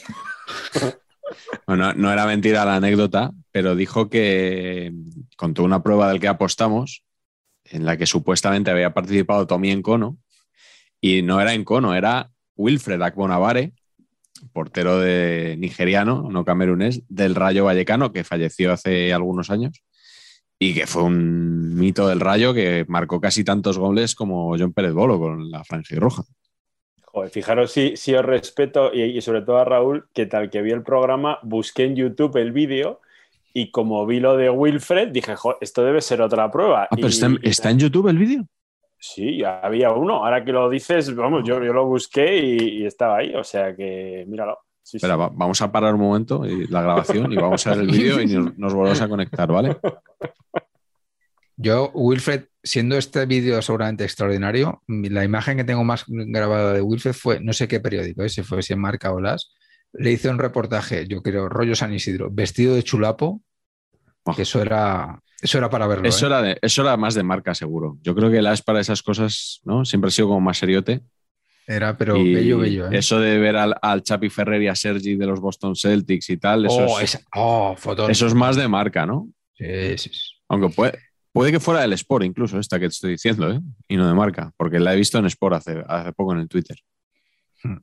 Bueno, no era mentira la anécdota, pero dijo que contó una prueba del que apostamos en la que supuestamente había participado Tommy Encono, y no era Encono, era Wilfred Akponabare, portero de nigeriano, no camerunés, del Rayo Vallecano, que falleció hace algunos años y que fue un mito del Rayo que marcó casi tantos goles como John Pérez Bolo con la franjirroja. Joder, fijaros si, si os respeto y, y sobre todo a Raúl, que tal que vi el programa, busqué en YouTube el vídeo y como vi lo de Wilfred, dije, joder, esto debe ser otra prueba. Ah, pero y, está, en, y, ¿está en YouTube el vídeo? Sí, había uno. Ahora que lo dices, vamos, yo, yo lo busqué y, y estaba ahí, o sea que míralo. Sí, Espera, sí. va, vamos a parar un momento y la grabación y vamos a ver el vídeo y nos, nos volvemos a conectar, ¿vale? Yo, Wilfred, siendo este vídeo seguramente extraordinario, la imagen que tengo más grabada de Wilfred fue, no sé qué periódico, ¿eh? Si fue si en Marca o Las, le hice un reportaje, yo creo, rollo San Isidro, vestido de chulapo, Oh. que eso era, eso era para verlo. Eso, ¿eh? era de, eso era más de Marca, seguro. Yo creo que Las para esas cosas, ¿no? Siempre ha sido como más seriote. Era, pero Y bello, bello. ¿eh? eso de ver al, al Chapi Ferrer y a Sergi de los Boston Celtics y tal, eso, Oh, es, esa, oh, fotón. eso es más de Marca, ¿no? Sí, sí, sí. Aunque puede, puede que fuera del Sport incluso, esta que te estoy diciendo, ¿eh? Y no de Marca, porque la he visto en Sport hace, hace poco en el Twitter. Hmm.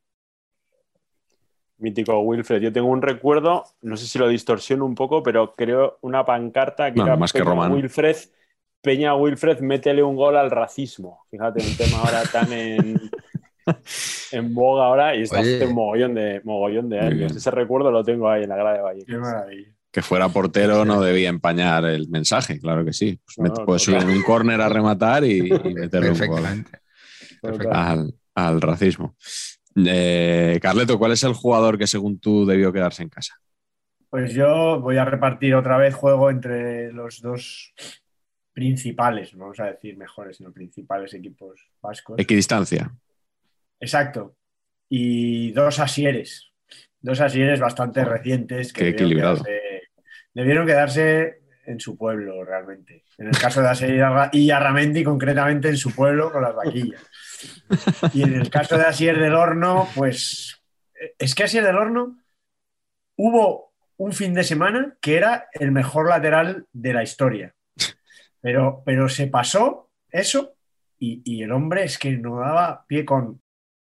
Mítico Wilfred. Yo tengo un recuerdo, no sé si lo distorsiono un poco, pero creo una pancarta que No, era más que Peña Román. Wilfred, Peña Wilfred, métele un gol al racismo. Fíjate, un tema ahora tan en, en boga ahora y está Oye. hace un mogollón de, mogollón de Muy años. bien. Ese recuerdo lo tengo ahí en la grada de Valle. Qué maravilla. Que fuera portero no debía empañar el mensaje, claro que sí. Pues No, met- no, puedes subir total. en un córner a rematar y, y meterle un gol Perfectamente. Perfecto. al, al racismo. Eh, Carleto, ¿cuál es el jugador que según tú debió quedarse en casa? Pues yo voy a repartir otra vez juego entre los dos principales, vamos a decir mejores, sino principales equipos vascos. Equidistancia. Exacto. Y dos asieres. Dos asieres bastante recientes que Qué debieron equilibrado. quedarse, debieron quedarse en su pueblo, realmente. En el caso de Asier y Arramendi, concretamente en su pueblo, con las vaquillas. Y en el caso de Asier del Horno, pues es que Asier del Horno hubo un fin de semana que era el mejor lateral de la historia. Pero, pero se pasó eso y, y el hombre es que no daba pie con...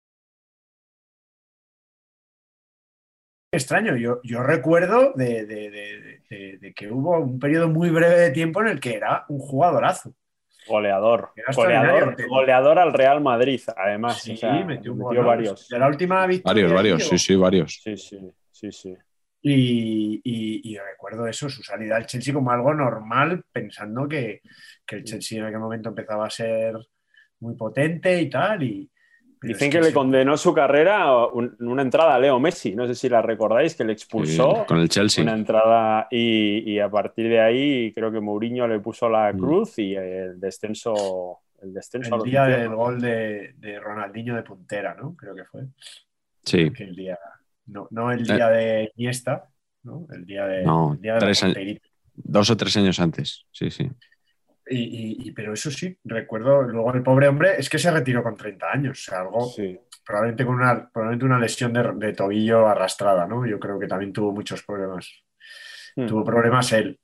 Extraño, yo, yo recuerdo de, de, de, de, de que hubo un periodo muy breve de tiempo en el que era un jugadorazo. Goleador. Era Goleador, extraordinario. goleador al Real Madrid, además. Sí, o sea, metió, un metió gol, ¿no? varios. De la última victoria. Varios, varios, tío. sí, sí, varios. Sí, sí, sí, sí. Y, y, y recuerdo eso, su salida al Chelsea como algo normal, pensando que, que el Chelsea en aquel momento empezaba a ser muy potente y tal. Y, pero Dicen es que le se- condenó su carrera un- una entrada a Leo Messi. No sé si la recordáis, que le expulsó. Sí, con el Chelsea. Una entrada y, y a partir de ahí creo que Mourinho le puso la Mm. cruz y el descenso, el descenso a el los día infiernos. del gol de, de Ronaldinho de puntera, ¿no? Creo que fue. Sí. Aquel día. No, no el día de Iniesta, ¿no? El día de, No, el día de la tres años- portería. Dos o tres años antes. Sí, sí. Y, y- y- pero eso sí, recuerdo, luego el pobre hombre es que se retiró con treinta años, o sea, algo Sí. probablemente con una, probablemente una lesión de, de tobillo arrastrada, ¿no? Yo creo que también tuvo muchos problemas. Hmm. Tuvo problemas él.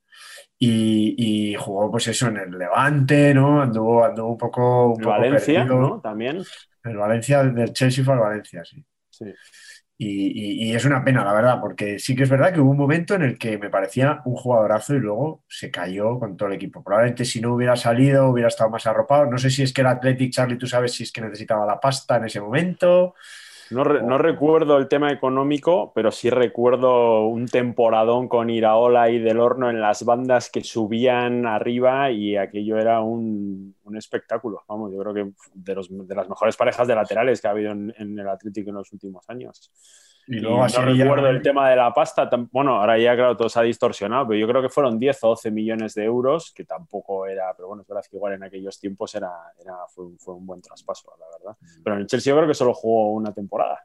Y, y jugó, pues eso, en el Levante, ¿no? Anduvo, anduvo un poco, un El poco Valencia, perdido. ¿no? También. El Valencia, del Chelsea fue al Valencia, sí. Sí. Y, y- y es una pena, la verdad, porque sí que es verdad que hubo un momento en el que me parecía un jugadorazo y luego se cayó con todo el equipo. Probablemente si no hubiera salido, hubiera estado más arropado. No sé si es que el Athletic, Charlie, tú sabes si es que necesitaba la pasta en ese momento. No, re- no recuerdo el tema económico, pero sí recuerdo un temporadón con Iraola y Del Horno en las bandas que subían arriba y aquello era un, un espectáculo. Vamos, yo creo que de, los, de las mejores parejas de laterales que ha habido en, en el Atlético en los últimos años. Y Y luego no así recuerdo el tema de la pasta. tam- Bueno, ahora ya, claro, todo se ha distorsionado, pero yo creo que fueron diez o doce millones de euros, que tampoco era. Pero bueno, es verdad que igual en aquellos tiempos era, era, fue, un, fue un buen traspaso, la verdad. Pero en el Chelsea yo creo que solo jugó una temporada.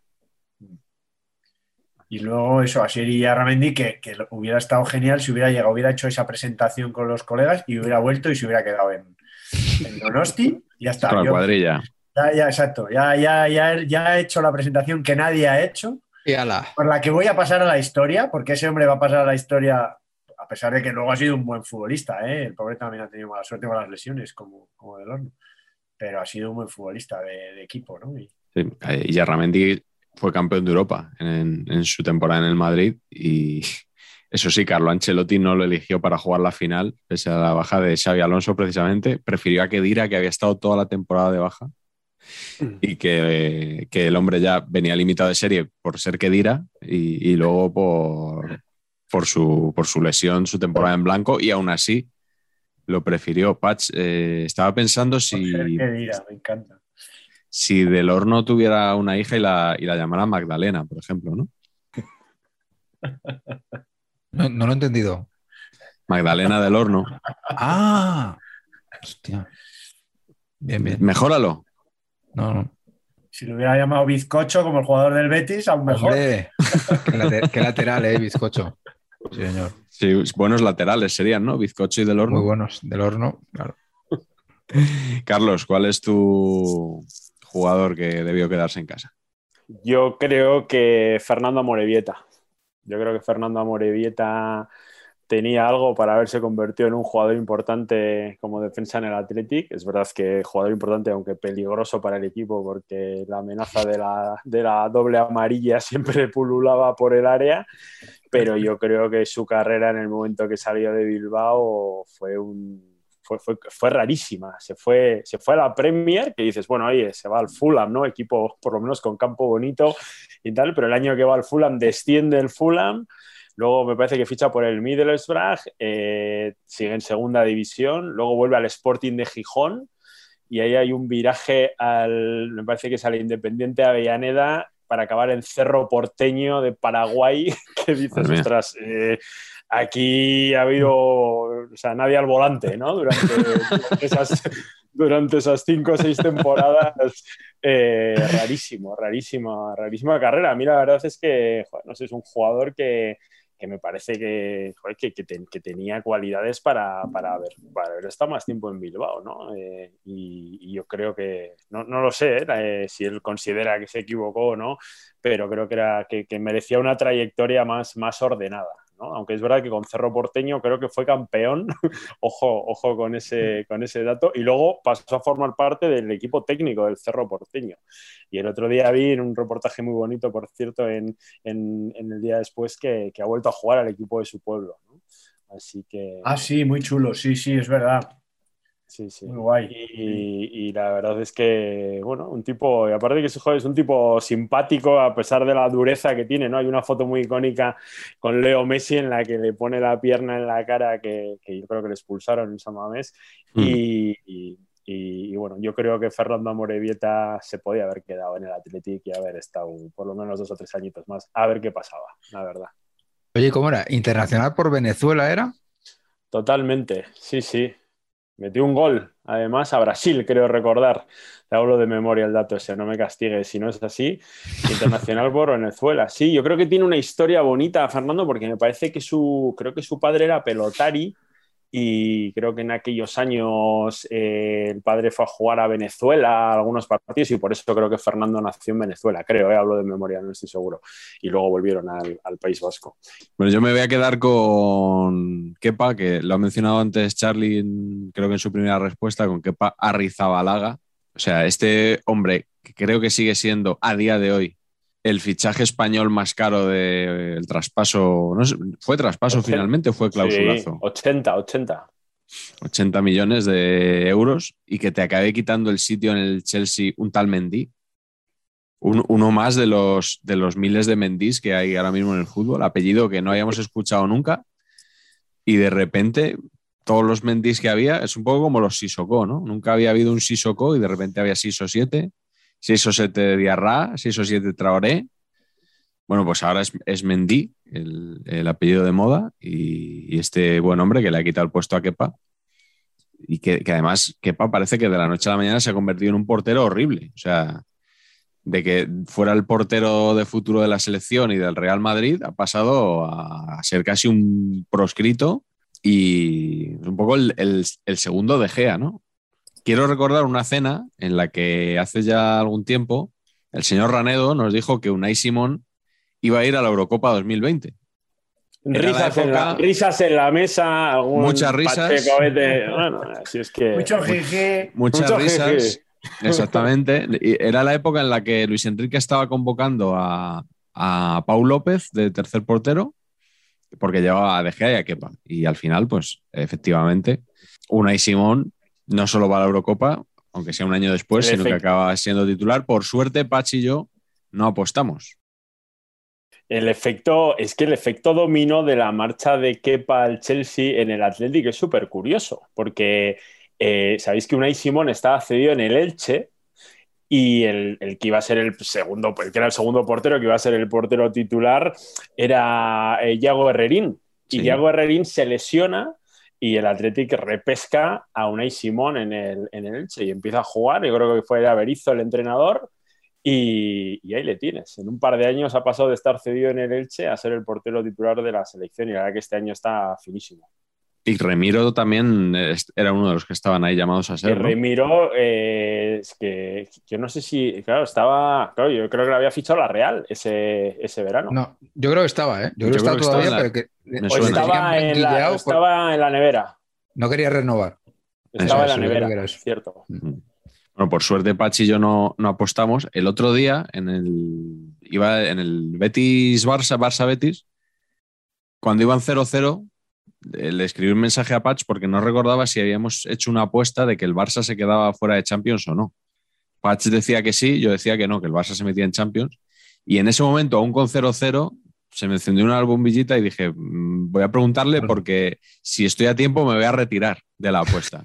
Y luego eso, Asier y Arramendi, que, que hubiera estado genial si hubiera llegado, hubiera hecho esa presentación con los colegas y hubiera vuelto y se hubiera quedado en, en Donosti. Y ya está. Con la Yo- cuadrilla. ya, ya, exacto. Ya, ya, ya, ya he hecho la presentación que nadie ha hecho, Y ala. por la que voy a pasar a la historia, porque ese hombre va a pasar a la historia pesar de que luego ha sido un buen futbolista, ¿eh? El pobre también ha tenido mala suerte con las lesiones, como, como Del Horno, pero ha sido un buen futbolista de, de equipo, ¿no? Y, sí, y Yarramendi fue campeón de Europa en, en su temporada en el Madrid y eso sí, Carlo Ancelotti no lo eligió para jugar la final, pese a la baja de Xabi Alonso precisamente, prefirió a Khedira, que había estado toda la temporada de baja, y que, que el hombre ya venía limitado de serie por ser Khedira y, y luego por, por, su, por su lesión, su temporada en blanco, y aún así lo prefirió. Patch, eh, estaba pensando si, Khedira, me encanta. Si Del Horno tuviera una hija y la, y la llamara Magdalena, por ejemplo, ¿no? No, no lo he entendido. Magdalena Del Horno. Ah, hostia. Bien, bien. Mejóralo. No, no. Si lo hubiera llamado Bizcocho como el jugador del Betis, aún mejor. Hombre, qué, later, qué lateral, ¿eh? Bizcocho. Sí, señor. Sí, buenos laterales serían, ¿no? Bizcocho y Del Horno. Muy buenos. Del Horno, claro. Carlos, ¿cuál es tu jugador que debió quedarse en casa? Yo creo que Fernando Amorebieta. Yo creo que Fernando Amorebieta tenía algo para haberse convertido en un jugador importante como defensa en el Athletic. Es verdad que jugador importante, aunque peligroso para el equipo, porque la amenaza de la, de la doble amarilla siempre pululaba por el área, pero yo creo que su carrera en el momento que salió de Bilbao fue un... Fue, fue, fue rarísima, se fue, se fue a la Premier, que dices, bueno, oye, se va al Fulham, ¿no? Equipo por lo menos con campo bonito y tal, pero el año que va al Fulham desciende el Fulham, luego me parece que ficha por el Middlesbrough, eh, sigue en segunda división, luego vuelve al Sporting de Gijón y ahí hay un viraje al, me parece que es al Independiente Avellaneda para acabar en Cerro Porteño de Paraguay, que dices, ostras, eh, aquí ha habido, o sea, nadie al volante, ¿no? Durante, durante, esas, durante esas cinco o seis temporadas, eh, rarísimo, rarísima, rarísima carrera. A mí la verdad es que, joder, no sé, es un jugador que, que me parece que, joder, que, que, ten, que tenía cualidades para, para, haber, para haber estado más tiempo en Bilbao, ¿no? Eh, y, y yo creo que, no, no lo sé eh, si él considera que se equivocó o no, pero creo que, era, que, que merecía una trayectoria más, más ordenada, ¿no? Aunque es verdad que con Cerro Porteño creo que fue campeón, ojo, ojo con ese, con ese dato, y luego pasó a formar parte del equipo técnico del Cerro Porteño. Y el otro día vi en un reportaje muy bonito, por cierto, en, en, en el día después, que, que ha vuelto a jugar al equipo de su pueblo, ¿no? Así que... Ah, sí, muy chulo, sí, sí, es verdad. Sí, sí. Muy guay. Y, y la verdad es que, bueno, un tipo, y aparte que es, joder, es un tipo simpático a pesar de la dureza que tiene, ¿no? Hay una foto muy icónica con Leo Messi en la que le pone la pierna en la cara que, que yo creo que le expulsaron en San Mamés. Mm. Y, y, y, y bueno, yo creo que Fernando Amorebieta se podía haber quedado en el Athletic y haber estado por lo menos dos o tres añitos más, a ver qué pasaba, la verdad. Oye, ¿cómo era? ¿Internacional por Venezuela era? Totalmente, sí, sí. Metió un gol, además, a Brasil, creo recordar. Te hablo de memoria el dato ese, no me castigues si no es así. Internacional por Venezuela. Sí, yo creo que tiene una historia bonita, Fernando, porque me parece que su, creo que su padre era pelotari y creo que en aquellos años eh, el padre fue a jugar a Venezuela a algunos partidos y por eso creo que Fernando nació en Venezuela, creo, eh, hablo de memoria, no estoy seguro. Y luego volvieron al, al País Vasco. Bueno, yo me voy a quedar con Kepa, que lo ha mencionado antes Charlie, en, creo que en su primera respuesta, con Kepa Arrizabalaga. O sea, este hombre que creo que sigue siendo a día de hoy el fichaje español más caro del de, traspaso. No sé, ¿fue traspaso ochenta, finalmente o fue clausulazo? Sí, ochenta, ochenta. ochenta millones de euros y que te acabe quitando el sitio en el Chelsea un tal Mendy. Un, uno más de los, de los miles de Mendís que hay ahora mismo en el fútbol, apellido que no habíamos escuchado nunca. Y de repente, todos los Mendís que había, es un poco como los Sissoko, ¿no? Nunca había habido un Sissoko y de repente había seis o siete. seis o siete Diarra, seis o siete Traoré. Bueno, pues ahora es, es Mendy, el, el apellido de moda, y, y este buen hombre que le ha quitado el puesto a Kepa. Y que, que además Kepa parece que de la noche a la mañana se ha convertido en un portero horrible. O sea, de que fuera el portero de futuro de la selección y del Real Madrid, ha pasado a, a ser casi un proscrito y un poco el, el, el segundo de Gea, ¿no? Quiero recordar una cena en la que hace ya algún tiempo el señor Ranedo nos dijo que Unai Simón iba a ir a la Eurocopa dos mil veinte. Risas, época, en la, risas en la mesa, algún muchas risas. de, bueno, así es que, mucho jeje. Muchas mucho risas. jeje. Exactamente. Era la época en la que Luis Enrique estaba convocando a, a Pau López de tercer portero, porque llevaba a De Gea y a Kepa. Y al final, pues, efectivamente, Unai Simón no solo va a la Eurocopa, aunque sea un año después, El sino efecto. que acaba siendo titular. Por suerte, Pachi y yo no apostamos. El efecto, es que el efecto dominó de la marcha de Kepa al Chelsea en el Athletic es súper curioso, porque eh, sabéis que Unai Simón estaba cedido en el Elche y el, el que iba a ser el segundo, el que era el segundo portero, que iba a ser el portero titular, era eh, Yago Herrerín. Y Sí. Yago Herrerín se lesiona y el Athletic repesca a Unai Simón en el, en el Elche y empieza a jugar. Yo creo que fue Berizzo el entrenador. Y, y ahí le tienes. En un par de años ha pasado de estar cedido en el Elche a ser el portero titular de la selección y la verdad que este año está finísimo. Y Remiro también era uno de los que estaban ahí llamados a ser, Y ¿no? Remiro, eh, es que yo no sé si, claro, estaba, claro, yo creo que lo había fichado la Real ese, ese verano. No, yo creo que estaba, ¿eh? Yo, Yo creo que creo estaba que todavía, estaba en la- pero que me O suena. estaba, tenían en la, blanquilleado o estaba en la nevera. por- no quería renovar. Estaba Eso en la es, yo creo nevera, que era eso. cierto. Bueno, por suerte Pachi y yo no, no apostamos. El otro día en el, iba en el Betis-Barça, Barça-Betis, cuando iban cero cero, eh, le escribí un mensaje a Patch porque no recordaba si habíamos hecho una apuesta de que el Barça se quedaba fuera de Champions o no. Patch decía que sí, yo decía que no, que el Barça se metía en Champions. Y en ese momento, aún con cero cero, se me encendió una bombillita y dije, "Mm, voy a preguntarle porque si estoy a tiempo me voy a retirar de la apuesta".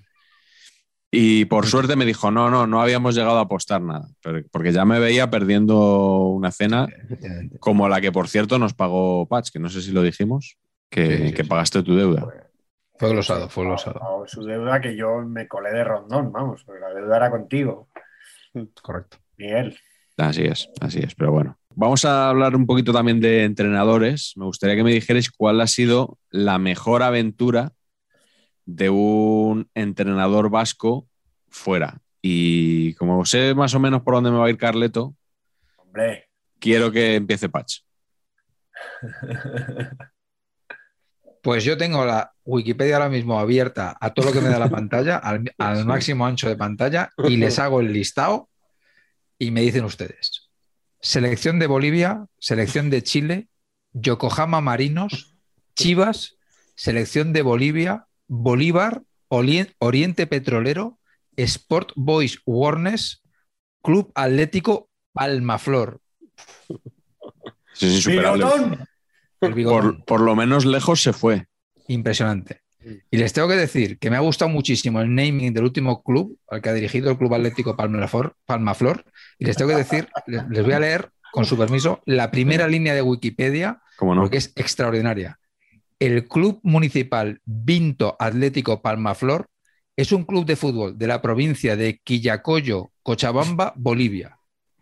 Y por suerte me dijo, no, no, no habíamos llegado a apostar nada, porque ya me veía perdiendo una cena Efectivamente. como la que, por cierto, nos pagó Patch, que no sé si lo dijimos, que, Sí, sí, que sí. pagaste tu deuda. Fue glosado, fue glosado. O su deuda que yo me colé de rondón, vamos, porque la deuda era contigo, Correcto. Miguel. Así es, así es, pero bueno. Vamos a hablar un poquito también de entrenadores. Me gustaría que me dijerais cuál ha sido la mejor aventura de un entrenador vasco fuera. Y como sé más o menos por dónde me va a ir Carleto, Hombre. quiero que empiece Patch. Pues yo tengo la Wikipedia ahora mismo abierta a todo lo que me da la pantalla, al, al Sí. máximo ancho de pantalla, y les hago el listado y me dicen ustedes. Selección de Bolivia, selección de Chile, Yokohama Marinos, Chivas, selección de Bolivia, Bolívar, Oli- Oriente Petrolero, Sport Boys Warnes, Club Atlético Palmaflor. Sí, es insuperable. ¡Bigotón! El bigotón. Por, por lo menos lejos se fue. Impresionante. Y les tengo que decir que me ha gustado muchísimo el naming del último club al que ha dirigido el Club Atlético Palmaflor, Palmaflor. Y les tengo que decir, les, les voy a leer, con su permiso, la primera línea de Wikipedia, ¿Cómo no? porque es extraordinaria. El Club Municipal Vinto Atlético Palmaflor es un club de fútbol de la provincia de Quillacollo, Cochabamba, Bolivia.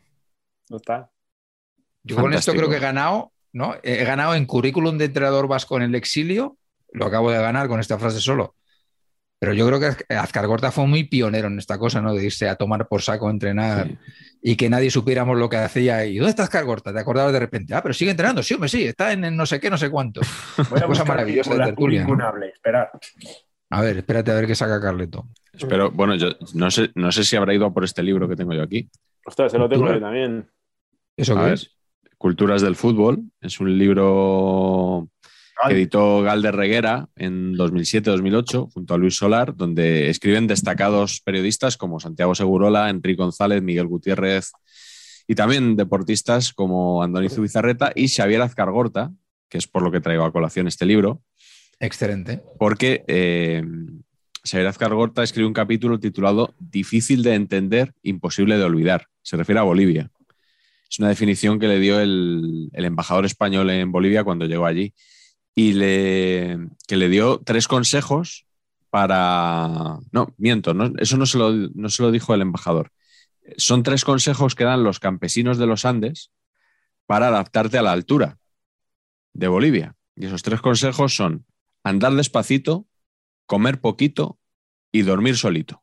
No está. Yo con esto Fantástico. creo que he ganado, ¿no? He ganado en currículum de entrenador vasco en el exilio, lo acabo de ganar con esta frase solo. Pero yo creo que Azcargorta fue muy pionero en esta cosa, ¿no? De irse a tomar por saco a entrenar Sí. y que nadie supiéramos lo que hacía. ¿Y dónde está Azcargorta? Te acordabas de repente. Ah, pero sigue entrenando. Sí, hombre, sí. Está en el no sé qué, no sé cuánto. Voy a Cosa buscar maravillosa de un tertulia, ¿no? incunable. Esperad. A ver, espérate a ver qué saca Carleto. Espero, bueno, yo no sé, no sé si habrá ido a por este libro que tengo yo aquí. Ostras, se lo tengo Cultura. yo también. ¿Eso A qué ver. es? Culturas del fútbol. Es un libro que editó Galder Reguera en dos mil siete dos mil ocho junto a Luis Solar, donde escriben destacados periodistas como Santiago Segurola, Enrique González, Miguel Gutiérrez y también deportistas como Andoni Zubizarreta y Xavier Azcargorta, que es por lo que traigo a colación este libro, Excelente. porque eh, Xavier Azcargorta escribió un capítulo titulado Difícil de entender, imposible de olvidar. Se refiere a Bolivia. Es una definición que le dio el, el embajador español en Bolivia cuando llegó allí y le, que le dio tres consejos para... No, miento, no, eso no se, lo, no se lo dijo el embajador. Son tres consejos que dan los campesinos de los Andes para adaptarte a la altura de Bolivia. Y esos tres consejos son andar despacito, comer poquito y dormir solito.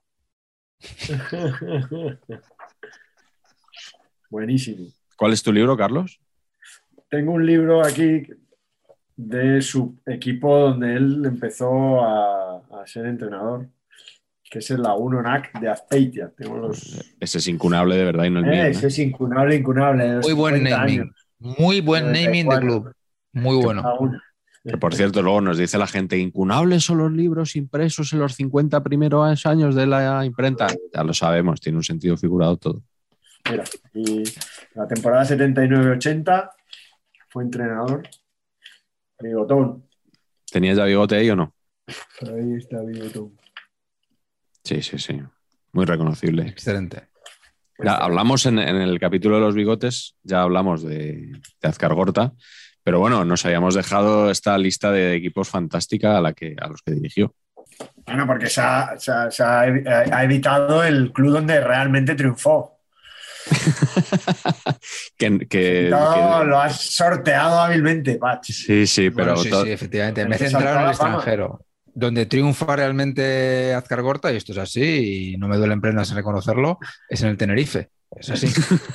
Buenísimo. ¿Cuál es tu libro, Carlos? Tengo un libro aquí de su equipo donde él empezó a, a ser entrenador, que es el Laguna N A C de Azpeitia. Tengo los... Ese es incunable de verdad y no es eh, mío. ese ¿eh? es incunable, incunable. Muy buen naming. Años. Muy buen noventa y cuatro. Naming de club. Muy bueno. Laguna. Que por cierto, luego nos dice la gente, incunables son los libros impresos en los cincuenta primeros años de la imprenta. Ya lo sabemos, tiene un sentido figurado todo. Mira, y la temporada setenta y nueve ochenta fue entrenador. Bigotón. ¿Tenías ya bigote ahí o no? Ahí está Bigotón. Sí, sí, sí. Muy reconocible. Excelente. Ya hablamos en, en el capítulo de los bigotes, ya hablamos de, de Azcargorta, pero bueno, nos habíamos dejado esta lista de equipos fantástica a, la que, a los que dirigió. Bueno, porque se ha, se ha, se ha, ha evitado el club donde realmente triunfó. que, que, no, que... lo has sorteado hábilmente, Pach. Sí, sí, pero... Bueno, sí, todo... sí, efectivamente. Me he centrado en el extranjero, donde triunfa realmente Azcargorta, y esto es así, y no me duelen prendas en reconocerlo, es en el Tenerife. Es así.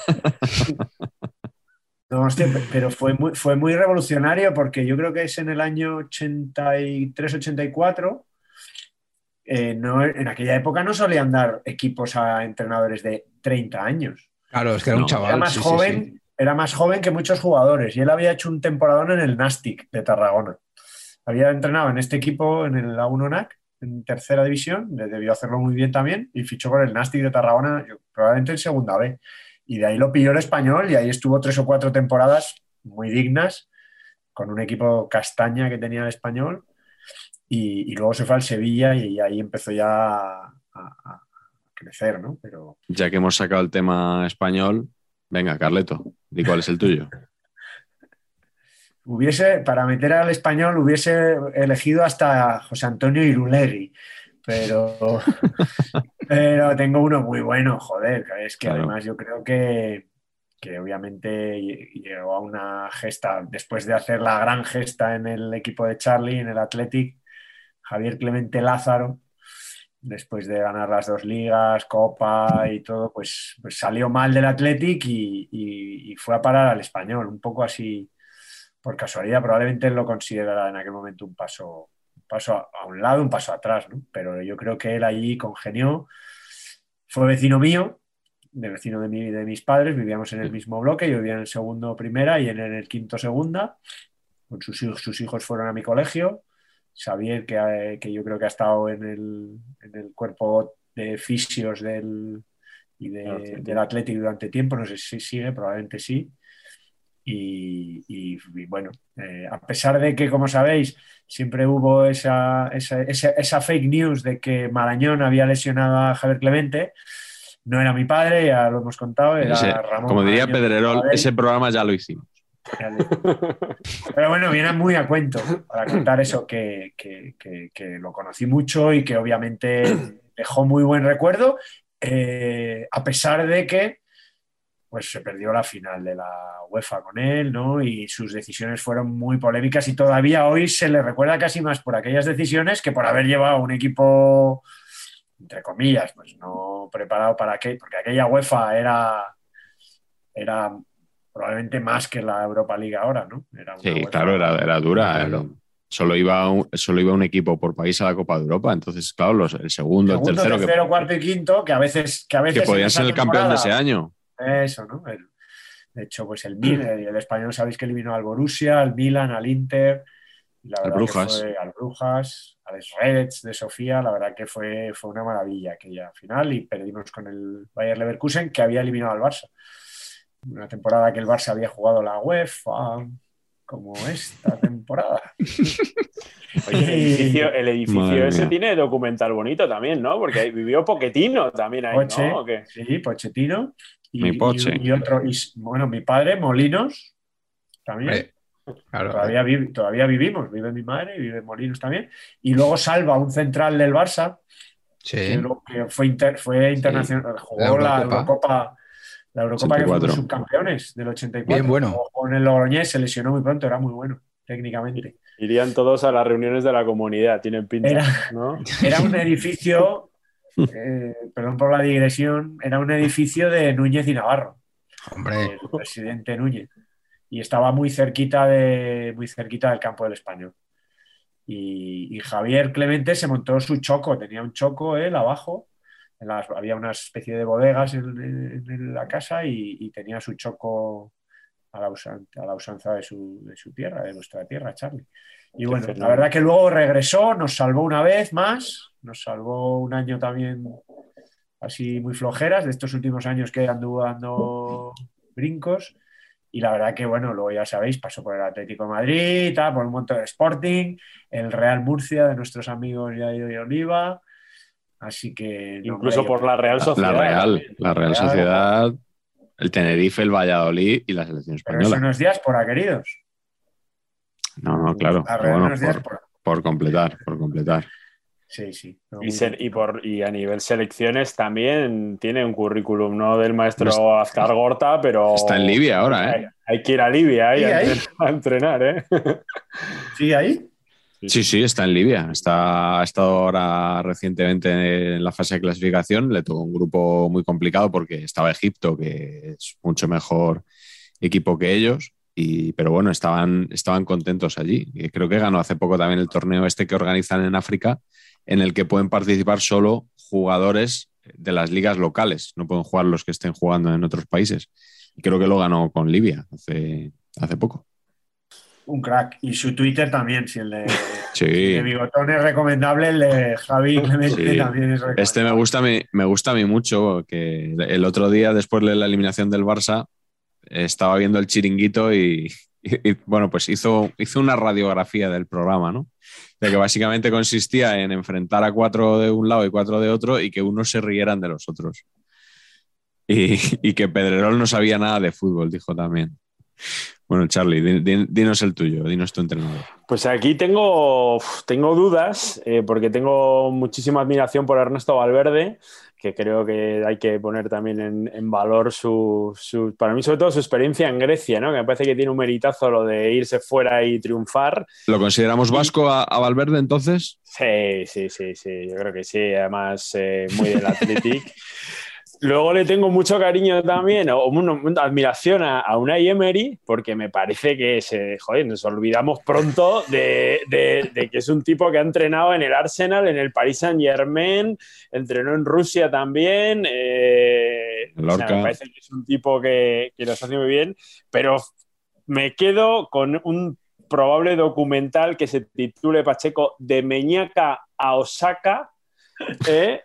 No, hostia, pero fue muy, fue muy revolucionario porque yo creo que es en el año ochenta y tres ochenta y cuatro. Eh, no, en aquella época no solían dar equipos a entrenadores de treinta años. Claro, es que era no, un chaval. Era más, sí, joven, sí, sí. era más joven que muchos jugadores y él había hecho un temporadón en el Nàstic de Tarragona. Había entrenado en este equipo, en el Laguna N A C, en tercera división, debió hacerlo muy bien también y fichó por el Nàstic de Tarragona, probablemente en segunda B. Y de ahí lo pilló el Español y ahí estuvo tres o cuatro temporadas muy dignas con un equipo castaña que tenía el Español y, y luego se fue al Sevilla y ahí empezó ya a, a, a crecer, ¿no? Pero... Ya que hemos sacado el tema español, venga, Carleto, di cuál es el tuyo. Hubiese, para meter al Español, hubiese elegido hasta José Antonio Irulegui, pero, pero tengo uno muy bueno, joder, es que claro. Además yo creo que, que obviamente llegó a una gesta, después de hacer la gran gesta en el equipo de Charlie, en el Athletic, Javier Clemente Lázaro, después de ganar las dos ligas, Copa y todo, pues, pues salió mal del Athletic y, y, y fue a parar al Español, un poco así por casualidad. Probablemente él lo considerara en aquel momento un paso, un paso a, a un lado, un paso atrás, ¿no? Pero yo creo que él allí congenió, fue vecino mío, de vecino de, mi, de mis padres, vivíamos en el mismo bloque, yo vivía en el segundo primera y en el quinto segunda, con sus hijos, sus hijos fueron a mi colegio. Xavier, que, que yo creo que ha estado en el, en el cuerpo de fisios del, y de, del Athletic durante tiempo, no sé si sigue, probablemente sí. Y, y, y bueno, eh, a pesar de que, como sabéis, siempre hubo esa, esa, esa, esa fake news de que Marañón había lesionado a Javier Clemente, no era mi padre, ya lo hemos contado, era ese, Ramón. Como diría Marañón, Pedrerol, ese programa ya lo hicimos. Pero bueno, viene muy a cuento para contar eso, que, que, que, que lo conocí mucho y que obviamente dejó muy buen recuerdo, eh, a pesar de que pues se perdió la final de la UEFA con él, ¿no? Y sus decisiones fueron muy polémicas y todavía hoy se le recuerda casi más por aquellas decisiones que por haber llevado un equipo, entre comillas, pues no preparado para qué, porque aquella UEFA era, era probablemente más que la Europa League ahora, ¿no? Era una sí, UEFA, claro, era, era dura. Era, solo, iba un, solo iba un equipo por país a la Copa de Europa, entonces, claro, los, el segundo, segundo, el tercero... tercero que, cuarto y quinto, que a veces... Que, a veces que podían ser el campeón de ese año. Eso, ¿no? El, de hecho, pues el Milan, el, el español sabéis que eliminó al Borussia, al Milan, al Inter, y la verdad al Brujas. Que fue al Brujas, al Sredets de Sofía, la verdad que fue, fue una maravilla aquella final y perdimos con el Bayer Leverkusen que había eliminado al Barça. Una temporada que el Barça había jugado la UEFA, como esta temporada. Oye, el edificio, el edificio ese tiene documental bonito también, ¿no? Porque ahí vivió Pochettino también ahí, Poche, ¿no? ¿O qué? Sí, Pochettino. Y, mi Poche. Y, y otro, y, bueno, mi padre, Molinos, también. Eh, claro, todavía, vi, todavía vivimos, vive mi madre, vive Molinos también. Y luego Salva, un central del Barça, sí. que, lo, que fue, inter, fue internacional, sí. Jugó la Eurocopa. La Eurocopa La Eurocopa que fuimos subcampeones del ochenta y cuatro. Bien bueno. Con el Logroñés se lesionó muy pronto, era muy bueno técnicamente. Irían todos a las reuniones de la comunidad, tienen pinta, era, ¿no? Era un edificio, eh, perdón por la digresión, era un edificio de Núñez y Navarro. Hombre. El presidente Núñez. y estaba muy cerquita, de, muy cerquita del campo del Español. Y, y Javier Clemente se montó su choco, tenía un choco él abajo, en las, había una especie de bodegas en, en, en la casa y, y tenía su choco a la, usan, a la usanza de su, de su tierra, de nuestra tierra, Charlie. Y Qué bueno, fenómeno. la verdad que luego regresó, nos salvó una vez más, nos salvó un año también así muy flojeras, de estos últimos años que anduvo dando brincos. Y la verdad que, bueno, luego ya sabéis, pasó por el Atlético de Madrid, tal, por un montón de Sporting, el Real Murcia de nuestros amigos Yayo y Oliva. Así que... No, Incluso hombre, por la Real La, Sociedad. la Real, También. la Real Real, Sociedad, el Tenerife, el Valladolid y la selección pero eso española. no es diáspora, queridos. No, no, claro. La Pero Real bueno, no es por, diáspora. por completar, por completar. Sí, sí. No, Y, muy ser, y, por, y a nivel selecciones también tiene un currículum, no del maestro Azcar Gorta, pero Está en Libia ahora, hay, ¿eh? hay que ir a Libia ahí ¿Sigue a, ahí? entrenar, a entrenar, ¿eh? ¿Sigue ahí? Sí, sí, está en Libia. Está, ha estado ahora recientemente en la fase de clasificación. Le tocó un grupo muy complicado porque estaba Egipto, que es mucho mejor equipo que ellos. Y, pero bueno, estaban, estaban contentos allí. Y creo que ganó hace poco también el torneo este que organizan en África, en el que pueden participar solo jugadores de las ligas locales. No pueden jugar los que estén jugando en otros países. Y creo que lo ganó con Libia hace, hace poco. Un crack. Y su Twitter también, si el de, Sí. si el de Bigotón es recomendable, el de Javi Clemente Sí. también es recomendable. Este me gusta a mí, me gusta a mí mucho, que el otro día, después de la eliminación del Barça, estaba viendo el Chiringuito y, y, y bueno, pues hizo, hizo una radiografía del programa, ¿no? De que básicamente consistía en enfrentar a cuatro de un lado y cuatro de otro y que unos se rieran de los otros. Y, y que Pedrerol no sabía nada de fútbol, dijo también. Bueno, Charlie, di, di, dinos el tuyo, dinos tu entrenador. Pues aquí tengo, tengo dudas, eh, porque tengo muchísima admiración por Ernesto Valverde, que creo que hay que poner también en, en valor su, su, para mí sobre todo su experiencia en Grecia, ¿no? Que me parece que tiene un meritazo lo de irse fuera y triunfar. ¿Lo consideramos vasco a, a Valverde entonces? Sí, sí, sí, sí, yo creo que sí, además eh, muy del Athletic. Luego le tengo mucho cariño también, o una, una admiración a, a Unai Emery, porque me parece que se, joder, nos olvidamos pronto de, de, de que es un tipo que ha entrenado en el Arsenal, en el Paris Saint-Germain, entrenó en Rusia también. Eh, o sea, me parece que es un tipo que, que lo está haciendo muy bien, pero me quedo con un probable documental que se titule, Pacheco, de Meñaca a Osaka, ¿eh?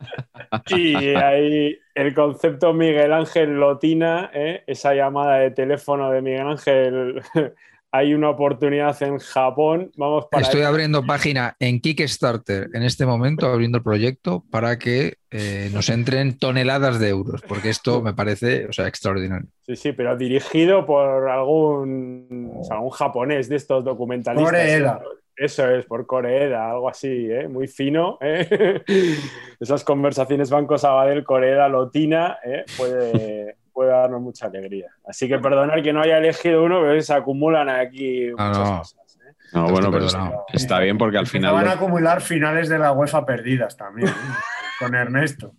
Y ahí el concepto Miguel Ángel Lotina, ¿eh? Esa llamada de teléfono de Miguel Ángel, hay una oportunidad en Japón, vamos para Estoy ahí. abriendo página en Kickstarter en este momento, abriendo el proyecto para que eh, nos entren toneladas de euros, porque esto me parece, o sea, extraordinario. Sí, sí, pero dirigido por algún, o sea, un japonés de estos documentalistas. Koreeda. Eso es, por Koreeda, algo así, ¿eh? Muy fino, ¿eh? Esas conversaciones Banco Sabadell, Koreeda, Lotina, ¿eh? puede, puede darnos mucha alegría. Así que perdonar que no haya elegido uno, pero se acumulan aquí Ah, muchas no. cosas. ¿eh? No, bueno, pero Perdonado. está bien porque al Empezaban a final... acumular finales de la UEFA perdidas también, ¿eh? Con Ernesto.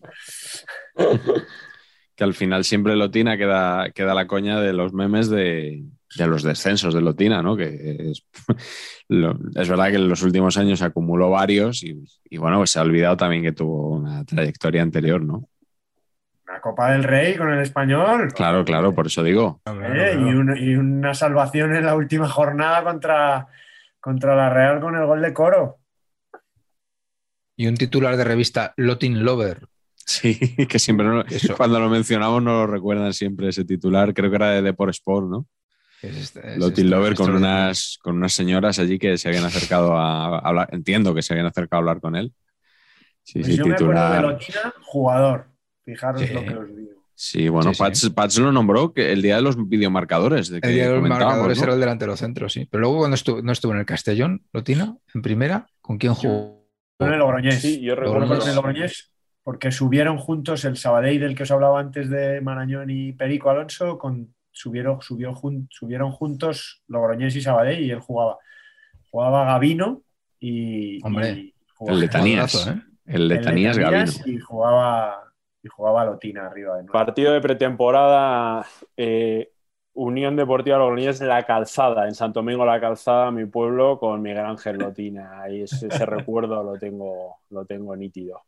Que al final siempre Lotina queda, queda la coña de los memes de, de los descensos de Lotina, ¿no? Que es, lo, es verdad que en los últimos años acumuló varios y, y bueno, pues se ha olvidado también que tuvo una trayectoria anterior, ¿no? Una Copa del Rey con el Español. Claro, claro, por eso digo. ¿Eh? Y, un, y una salvación en la última jornada contra, contra la Real con el gol de Coro. Y un titular de revista Lotin Lover. Sí, que siempre no, Eso. cuando lo mencionamos no lo recuerdan siempre ese titular. Creo que era de Depor Sport, ¿no? Es este, es Lotin este, Lover con extraordinario. unas, con unas señoras allí que se habían acercado a hablar. Entiendo que se habían acercado a hablar con él. Sí, Pues sí, yo me acuerdo de titular. Lotina, jugador. Fijaros Sí. lo que os digo. Sí, bueno, Sí, sí. Pats, Pats lo nombró que el día de los videomarcadores. De que El día de los comentábamos, marcadores ¿no? era el delantero centro, sí. Pero luego cuando estuvo, no estuvo en el Castellón, Lotina, en primera, ¿con quién jugó? Con el Logroñés. Sí, yo Recuerdo recuerdo con el Logroñés porque subieron juntos el Sabadell del que os hablaba antes de Marañón y Perico Alonso, con, subieron, subió jun, subieron juntos Logroñés y Sabadell y él jugaba. Jugaba Gavino y... Hombre, y jugaba, El Letanías. Jugadorazo, ¿eh? El Letanías el Gavino. Letanías y jugaba, y jugaba Lotina arriba de nuevo. partido de pretemporada, eh, Unión Deportiva Logroñés La Calzada, en Santo Domingo La Calzada, mi pueblo, con Miguel Ángel Lotina. Ahí ese, ese recuerdo lo tengo, lo tengo nítido.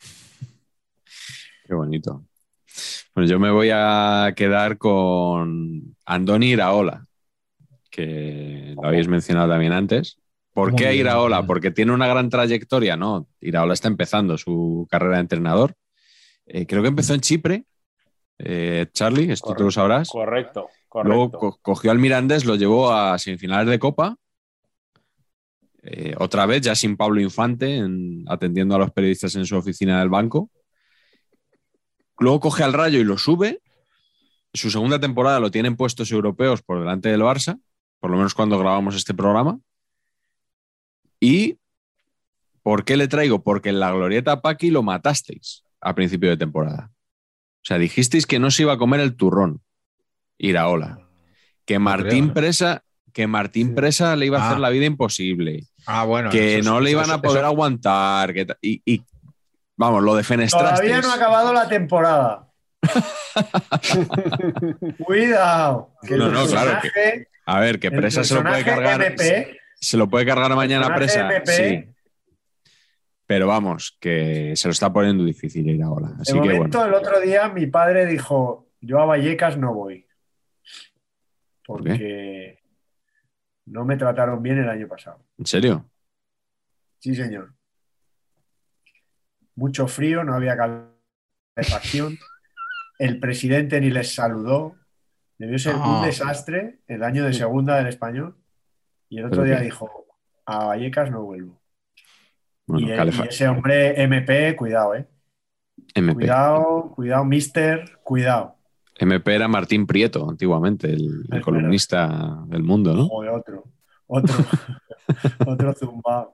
Qué bonito. Pues yo me voy a quedar con Andoni Iraola, que lo habéis mencionado también antes. ¿Por qué Iraola? Porque tiene una gran trayectoria, ¿no? Iraola está empezando su carrera de entrenador. Eh, creo que empezó en Chipre. Eh, Charlie, esto Correcto, tú lo sabrás. Correcto, correcto. Luego co- cogió al Mirandés, lo llevó a semifinales de Copa. Eh, otra vez, ya sin Pablo Infante, en, atendiendo a los periodistas en su oficina del banco. Luego coge al Rayo y lo sube. Su segunda temporada lo tienen puestos europeos por delante del Barça, por lo menos cuando grabamos este programa. ¿Y por qué le traigo? Porque en la glorieta Paqui lo matasteis a principio de temporada. O sea, dijisteis que no se iba a comer el turrón, Iraola. Que Martín creo, ¿eh? Presa, que Martín Presa le iba a Ah. hacer la vida imposible. Ah, bueno. Que eso- no le eso- iban a eso- poder eso- aguantar. Que ta- y, y, vamos, lo defenestrasteis. Todavía no ha acabado la temporada. Cuidado. Que el No, no, claro personaje- A ver, que el Presa se lo puede personaje cargar. M P, Se lo puede cargar mañana personaje Presa. M P. Sí. Pero vamos, que se lo está poniendo difícil Iraola. De Así que momento, bueno. el otro día mi padre dijo, yo a Vallecas no voy. ¿Por qué? Porque no me trataron bien el año pasado. ¿En serio? Sí, señor. Mucho frío, no había calefacción. El presidente ni les saludó. Debió ser Ah. un desastre el año de segunda del Español. Y el otro ¿Pero día qué? dijo, a Vallecas no vuelvo. Bueno, y, el- calefa- y ese hombre M P, cuidado, eh. M P. Cuidado, cuidado, mister, cuidado. M P era Martín Prieto, antiguamente, el, el Es columnista del Mundo, ¿no? Joder, otro, otro, otro zumbado.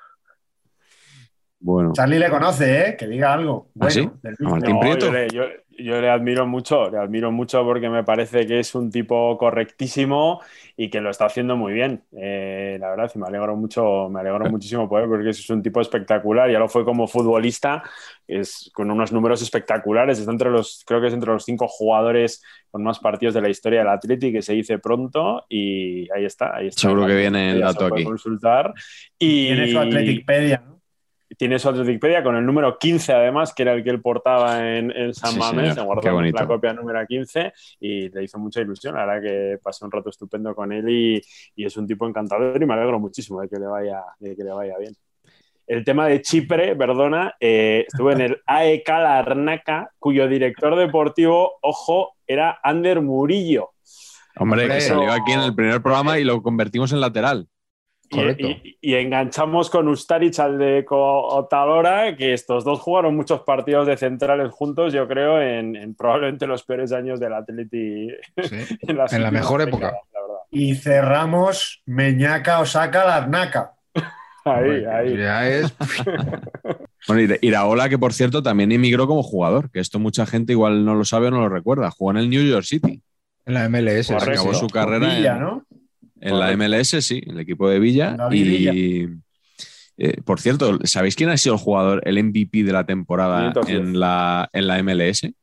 Bueno, Charlie le conoce, ¿eh? Que diga algo. Bueno, sí? del ¿A Martín No, Prieto? yo, le, yo, yo le admiro mucho, le admiro mucho porque me parece que es un tipo correctísimo y que lo está haciendo muy bien. Eh, la verdad, y me alegro mucho, me alegro muchísimo por él porque es un tipo espectacular. Ya lo fue como futbolista, es con unos números espectaculares. Está entre los, creo que es entre los cinco jugadores con más partidos de la historia del Atleti, que se dice pronto, y ahí está, ahí está. Seguro que viene el Ya se dato puede aquí. consultar. Y Tiene su Atleticpedia, ¿no? tiene su Atleticpedia con el número quince, además, que era el que él portaba en, en San Sí, Mamés. señor. Se guardó Qué bonito. la copia número quince y le hizo mucha ilusión. La verdad que pasé un rato estupendo con él y, y es un tipo encantador y me alegro muchísimo de que le vaya, de que le vaya bien. El tema de Chipre, perdona, eh, estuve en el A E K Larnaca, cuyo director deportivo, ojo, era Ander Murillo. Hombre, Hombre, que salió eso- aquí en el primer programa y lo convertimos en lateral. Y, Correcto. y- y enganchamos con Ustaric al de Otalora, que estos dos jugaron muchos partidos de centrales juntos, yo creo, en, en probablemente los peores años del Atleti. Sí. En, las En la últimas mejor décadas, época. la verdad. Y cerramos Meñaca, Osaka, Larnaca. Ahí, Hombre, ahí. Ya es. Bueno, Ira- Iraola, que por cierto también emigró como jugador, que esto mucha gente igual no lo sabe o no lo recuerda. Jugó en el New York City. En la M L S. Correcto. Acabó su carrera Villa, en, ¿no? en la M L S, sí, en el equipo de Villa. David Y eh, por cierto, ¿sabéis quién ha sido el jugador, el M V P de la temporada quinientos diez. en la, en la M L S?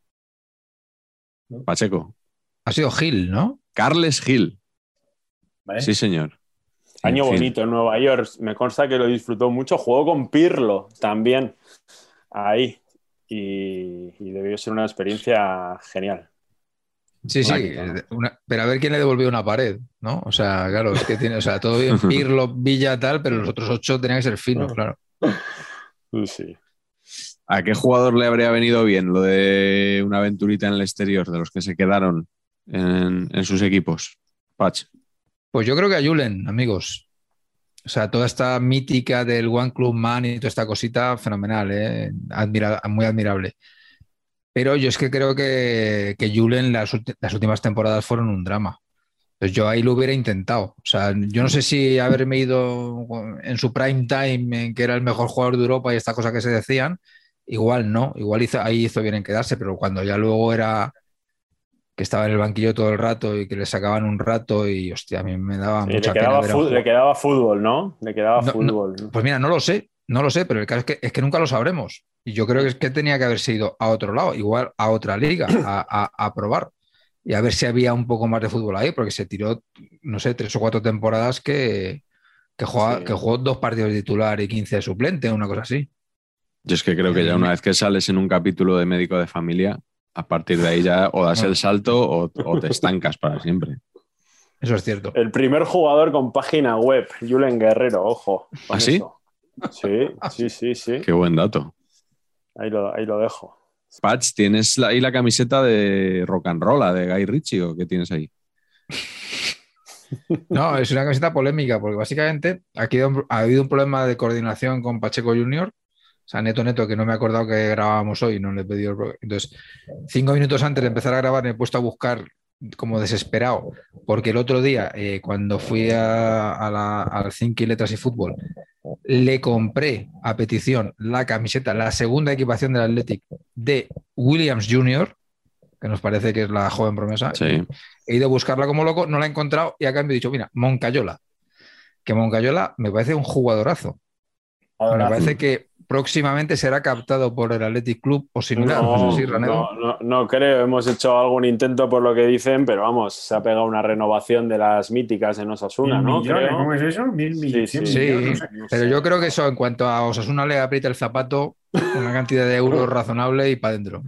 No. Pacheco. Ha sido Gil, ¿no? Carles Gil. ¿Vale? Sí, señor. Año En fin. bonito en Nueva York. Me consta que lo disfrutó mucho. Jugó con Pirlo también. Ahí. Y, y debió ser una experiencia genial. Sí, sí. Exacto. Una- pero a ver quién le devolvió una pared, ¿no? O sea, claro, es que tiene, o sea, todo bien, Pirlo, Villa, tal, pero los otros ocho tenían que ser finos, claro. Sí. ¿A qué jugador le habría venido bien lo de una aventurita en el exterior, de los que se quedaron en, en sus equipos? Pach. Pues yo creo que a Julen, amigos. O sea, toda esta mítica del One Club Man y toda esta cosita, fenomenal, ¿eh? Admira- muy admirable. Pero yo es que creo que, que Julen las, ulti- las últimas temporadas fueron un drama. Entonces yo ahí lo hubiera intentado. O sea, yo no sé si haberme ido en su prime time, en que era el mejor jugador de Europa y estas cosas que se decían, igual no. Igual hizo, ahí hizo bien en quedarse, pero cuando ya luego era que estaba en el banquillo todo el rato y que le sacaban un rato y, hostia, a mí me daba Sí, mucha le, quedaba pena ver a fu- jugar. le quedaba fútbol, ¿no? Le quedaba No, no. fútbol. Pues mira, no lo sé, no lo sé, pero el caso es que, es que nunca lo sabremos. Y yo creo que es que tenía que haberse ido a otro lado, igual a otra liga, a, a- a probar. y a ver si había un poco más de fútbol ahí, porque se tiró, no sé, tres o cuatro temporadas que, que, juega, Sí. que jugó dos partidos de titular y quince de suplente, una cosa así. Yo es que creo que ya una vez que sales en un capítulo de médico de familia, a partir de ahí ya o das No. el salto o, o te estancas para siempre. Eso es cierto. El primer jugador con página web, Julen Guerrero, ojo. con ¿Ah, sí? eso. Sí, sí, sí, sí. Qué buen dato. Ahí lo, ahí lo dejo. Patch, ¿tienes la- ahí la camiseta de Rock and Roll, de Guy Ritchie, o qué tienes ahí? No, es una camiseta polémica, porque básicamente aquí ha, ha habido un problema de coordinación con Pacheco junior O sea, neto, neto, que no me he acordado que grabábamos hoy, no le he pedido el pro- Entonces, cinco minutos antes de empezar a grabar, me he puesto a buscar como desesperado, porque el otro día, eh, cuando fui a, a la, al Cinqui Letras y Fútbol, le compré a petición la camiseta, la segunda equipación del Athletic de Williams junior, que nos parece que es la joven promesa. Sí. He ido a buscarla como loco, no la he encontrado y a cambio he dicho, mira, Moncayola, que Moncayola me parece un jugadorazo. Me parece que próximamente será captado por el Athletic Club o similar. No, No, sé si Ranedo. no, no, no creo. Hemos hecho algún intento por lo que dicen, pero vamos, se ha pegado una renovación de las míticas en Osasuna, ¿Mil ¿no? millones? Creo. ¿Cómo es eso? ¿Mil Sí, millones? sí. Sí, millones? No sé. No pero sé. yo creo que eso, en cuanto a Osasuna le aprieta el zapato, una cantidad de euros razonable y para adentro.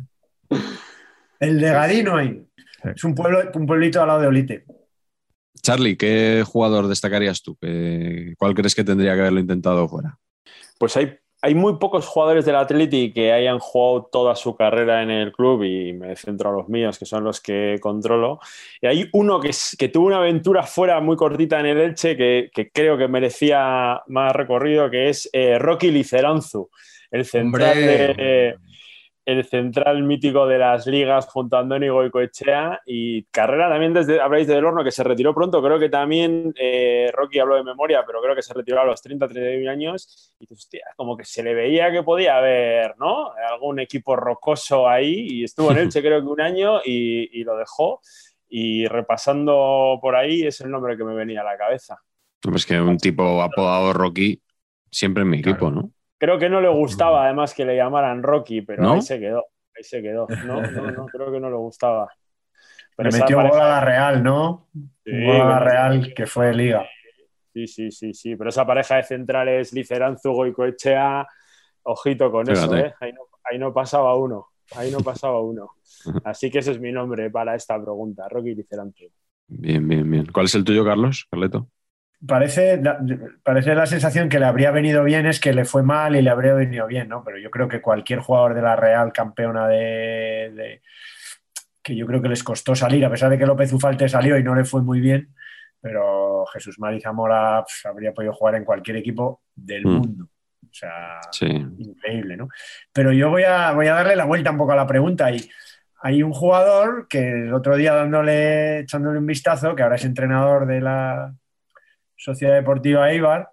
El de Gadino ahí. Es un, pueblo, un pueblito al lado de Olite. Charlie, ¿qué jugador destacarías tú? ¿Qué- ¿Cuál crees que tendría que haberlo intentado fuera? Pues hay, hay muy pocos jugadores del Athletic que hayan jugado toda su carrera en el club y me centro a los míos, que son los que controlo. Y hay uno que, es- que tuvo una aventura fuera muy cortita en el Elche que, que creo que merecía más recorrido, que es eh, Rocky Liceranzu, el central Hombre. de... el central mítico de las ligas junto a Andoni Goicoechea y carrera también desde, habláis del Horno, que se retiró pronto, creo que también, eh, Rocky habló de memoria, pero creo que se retiró a los treinta, treinta y uno años y dices, hostia, como que se le veía que podía haber, ¿no? Algún equipo rocoso ahí y estuvo en Elche creo que un año y, y lo dejó y repasando por ahí es el nombre que me venía a la cabeza. Es que un tipo apodado Rocky siempre en mi equipo, Claro. ¿no? Creo que no le gustaba además que le llamaran Rocky, pero ¿No? ahí se quedó, ahí se quedó. No, no, no, creo que no le gustaba. Pero Le esa metió pareja- gol a la Real, ¿no? Sí, Un gol a la con- Real que fue Liga. Sí, sí, sí, sí. Pero esa pareja de centrales, Liceranzu, Goicoechea, ojito con eso, Fíjate. ¿eh? Ahí no, ahí no pasaba uno. Ahí no pasaba uno. Así que ese es mi nombre para esta pregunta, Rocky Liceranzu. Bien, bien, bien. ¿Cuál es el tuyo, Carlos? Carleto. Parece, parece la sensación que le habría venido bien es que le fue mal y le habría venido bien, ¿no? Pero yo creo que cualquier jugador de la Real campeona de, de- que yo creo que les costó salir, a pesar de que López Ufalte salió y no le fue muy bien, pero Jesús Mari Zamora pf, habría podido jugar en cualquier equipo del Mm. mundo. O sea, Sí. increíble, ¿no? Pero yo voy a, voy a darle la vuelta un poco a la pregunta y hay un jugador que el otro día dándole, echándole un vistazo, que ahora es entrenador de la Sociedad Deportiva Eibar,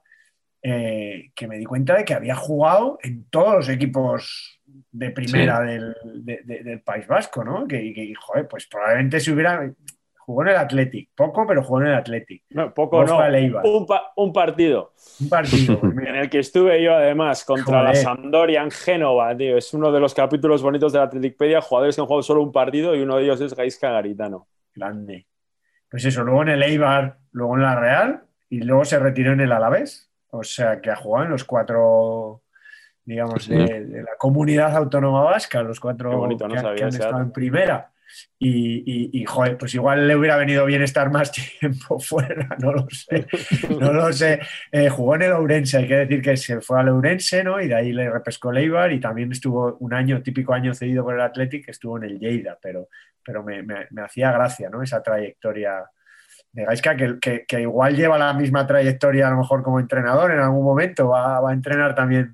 eh, que me di cuenta de que había jugado en todos los equipos de primera Sí. del, de- de- del País Vasco, ¿no? Que, que, joder, pues probablemente si hubiera... Jugó en el Athletic, poco, pero jugó en el Athletic. No, poco Luego no. fue al Eibar. Un, pa- un partido Un partido, pues en mira. el que estuve yo además contra la Joder. Sampdoria en Génova, tío. Es uno de los capítulos bonitos de la Atleticpedia, jugadores que han jugado solo un partido y uno de ellos es Gaisca Garitano. Grande. Pues eso, luego en el Eibar, luego en la Real y luego se retiró en el Alavés. O sea, que ha jugado en los cuatro, digamos, Sí, de, señor. de la comunidad autónoma vasca, los cuatro Qué bonito, no que, han- sabía que han ese estado dato. en primera. Y, y- y, joder, pues igual le hubiera venido bien estar más tiempo fuera, no lo sé. No lo sé. Eh, jugó en el Ourense, hay que decir que se fue al Ourense, ¿no? Y de ahí le repescó el Eibar y también estuvo un año, típico año cedido por el Athletic, que estuvo en el Lleida, pero, pero me, me- me hacía gracia, ¿no? Esa trayectoria de Gaisca, que, que- que igual lleva la misma trayectoria a lo mejor como entrenador en algún momento, va, va a entrenar también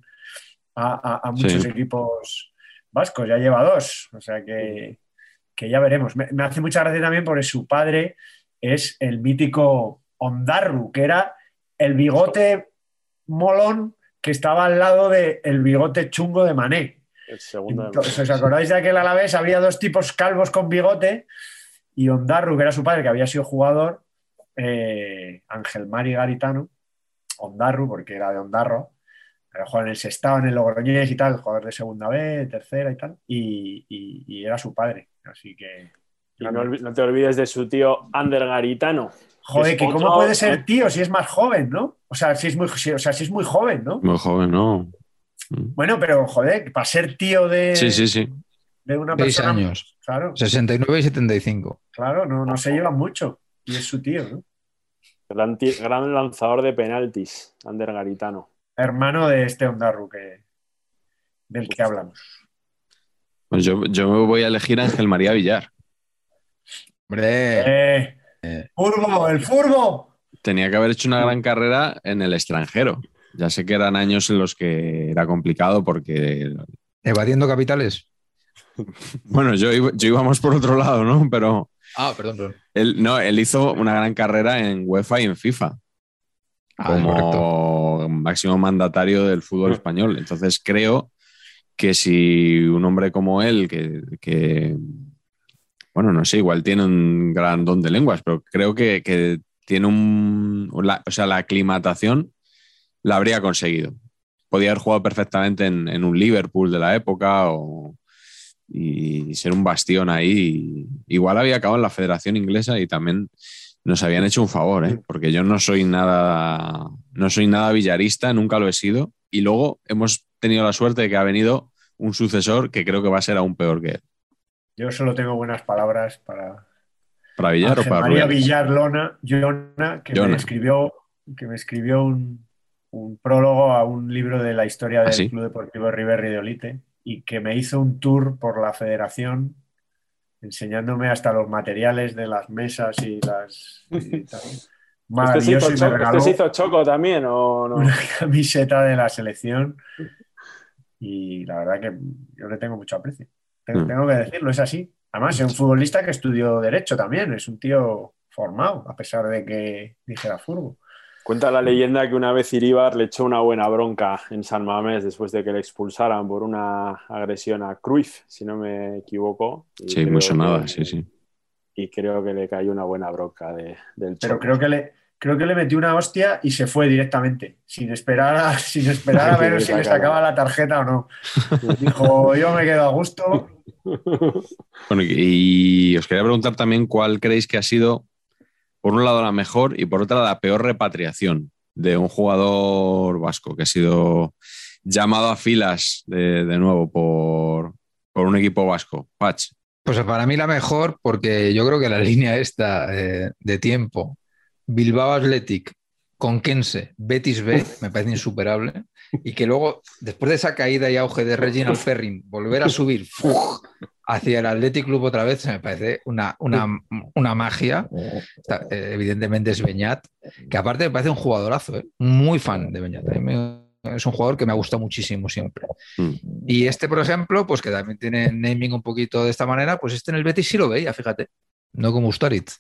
a, a- a muchos Sí. equipos vascos, ya lleva dos, o sea que, que ya veremos. Me, me hace mucha gracia también porque su padre es el mítico Ondarru, que era el bigote molón que estaba al lado del bigote chungo de Mané. El segundo de Entonces, ¿os acordáis de aquel Alavés? Había dos tipos calvos con bigote y Ondarru, que era su padre, que había sido jugador, eh, Ángel Mari Garitano, Ondarru, porque era de Ondarro, pero jugaba en el Sestao, en el Logroñés y tal, jugador de segunda B, tercera y tal, y, y- y era su padre. Así que Y no, no te olvides de su tío Ander Garitano. Joder, que cómo puede ser tío si es más joven, ¿no? O sea, si es muy, si, o sea, si es muy joven, ¿no? Muy joven, ¿no? Bueno, pero joder, para ser tío de, sí, sí, sí. de una Seis persona... años. Claro. sesenta y nueve y setenta y cinco. Claro, no, no se llevan mucho. Y es su tío, ¿no? Gran, gran lanzador de penaltis, Ander Garitano. Hermano de este Ondarru que, del que hablamos. Pues yo, yo voy a elegir a Ángel María Villar. Hombre. Eh, eh. ¡Furbo! ¡El furbo! Tenía que haber hecho una gran carrera en el extranjero. Ya sé que eran años en los que era complicado porque... ¿Evadiendo capitales? Bueno, yo, yo íbamos por otro lado, ¿no? Pero... Ah, perdón, perdón. Él, no, él hizo una gran carrera en UEFA y en FIFA. Ah, como máximo mandatario del fútbol español. Entonces creo que si un hombre como él, que, que bueno, no sé, igual tiene un gran don de lenguas, pero creo que, que tiene un... La, o sea, la aclimatación la habría conseguido. Podía haber jugado perfectamente en, en un Liverpool de la época o... y ser un bastión ahí. Igual había acabado en la Federación Inglesa y también nos habían hecho un favor, ¿eh? Porque yo no soy nada, no soy nada villarista, nunca lo he sido. Y luego hemos tenido la suerte de que ha venido un sucesor que creo que va a ser aún peor que él. Yo solo tengo buenas palabras para... ¿Para Villar Ángel o para María Rubiales? Villar Lona, Jona, que Jona. me escribió, que me escribió un, un prólogo a un libro de la historia del ¿Ah, sí? Club Deportivo Riverri de Olite y que me hizo un tour por la federación enseñándome hasta los materiales de las mesas y las... Y tal. Maravilloso. ¿Este se, hizo y me regaló ¿Este se hizo choco también o no? una camiseta de la selección y la verdad que yo le tengo mucho aprecio. Tengo, Mm. tengo que decirlo, es así. Además, es un futbolista que estudió Derecho también, es un tío formado, a pesar de que dijera fútbol. Cuenta la leyenda que una vez Iríbar le echó una buena bronca en San Mamés después de que le expulsaran por una agresión a Cruyff, si no me equivoco. Y Sí, muy creo sonada, que- sí, sí. Y creo que le cayó una buena bronca de, del Pero Choco. creo que le, creo que le metió una hostia y se fue directamente, sin esperar a, sin esperar a Ay, ver qué si le bacana. sacaba la tarjeta o no. Dijo, yo me quedo a gusto. Bueno, y, y os quería preguntar también cuál creéis que ha sido, por un lado, la mejor y por otra, la peor repatriación de un jugador vasco que ha sido llamado a filas de, de nuevo por, por un equipo vasco. Patch. Pues para mí la mejor, porque yo creo que la línea esta eh, de tiempo, Bilbao Athletic, Conquense, Betis B, me parece insuperable. Y que luego, después de esa caída y auge de Reginald Perrin, volver a subir ¡fuf! Hacia el Athletic Club otra vez, me parece una, una, una magia. Está, eh, evidentemente es Beñat, que aparte me parece un jugadorazo, ¿eh? Muy fan de Beñat. A mí me, es un jugador que me ha gustado muchísimo siempre. Mm. Y este, por ejemplo, pues que también tiene naming un poquito de esta manera, pues este en el Betis sí lo veía, fíjate, no como Ustaritz.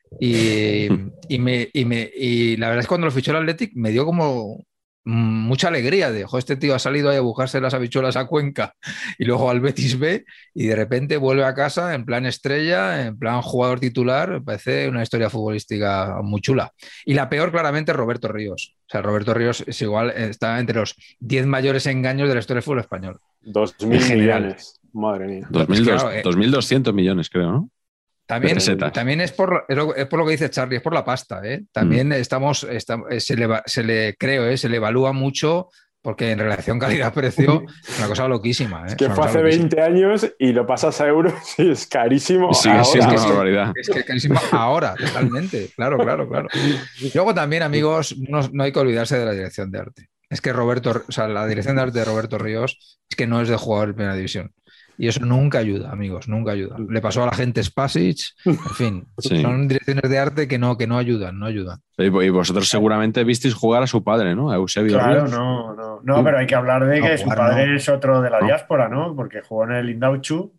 Y, y, me, y, me, y la verdad es que cuando lo fichó el Athletic me dio como mucha alegría de, jo, este tío ha salido ahí a buscarse las habichuelas a Cuenca y luego al Betis B y de repente vuelve a casa en plan estrella, en plan jugador titular. Me parece una historia futbolística muy chula. Y la peor claramente Roberto Ríos. O sea, Roberto Ríos es igual, está entre los diez mayores engaños de la historia del fútbol español. Dos mil millones. Madre mía. dos mil Claro, doscientos millones, creo, ¿no? También, Pesetas. también es, por, es, lo, es por lo que dice Charlie, es por la pasta. ¿eh? También mm. estamos, estamos se, le, se le, creo, ¿eh? se le evalúa mucho porque en relación calidad-precio es una cosa loquísima. ¿eh? Es que es fue hace veinte años y lo pasas a euros y es carísimo. Sí, ahora. Sí, es una barbaridad. Es que es carísimo ahora, totalmente. Claro, claro, claro. Luego también, amigos, no, no hay que olvidarse de la dirección de arte. Es que Roberto, o sea, la dirección de arte de Roberto Ríos es que no es de jugador de primera división. Y eso nunca ayuda, amigos, nunca ayuda. Le pasó a la gente Spasic, en fin, sí. Son direcciones de arte que no, que no ayudan, no ayudan. Y vosotros seguramente visteis jugar a su padre, ¿no? A Eusebio Claro, Ríos. no, no, no, pero hay que hablar de que no, su padre no. es otro de la no. diáspora, ¿no? Porque jugó en el Indauchu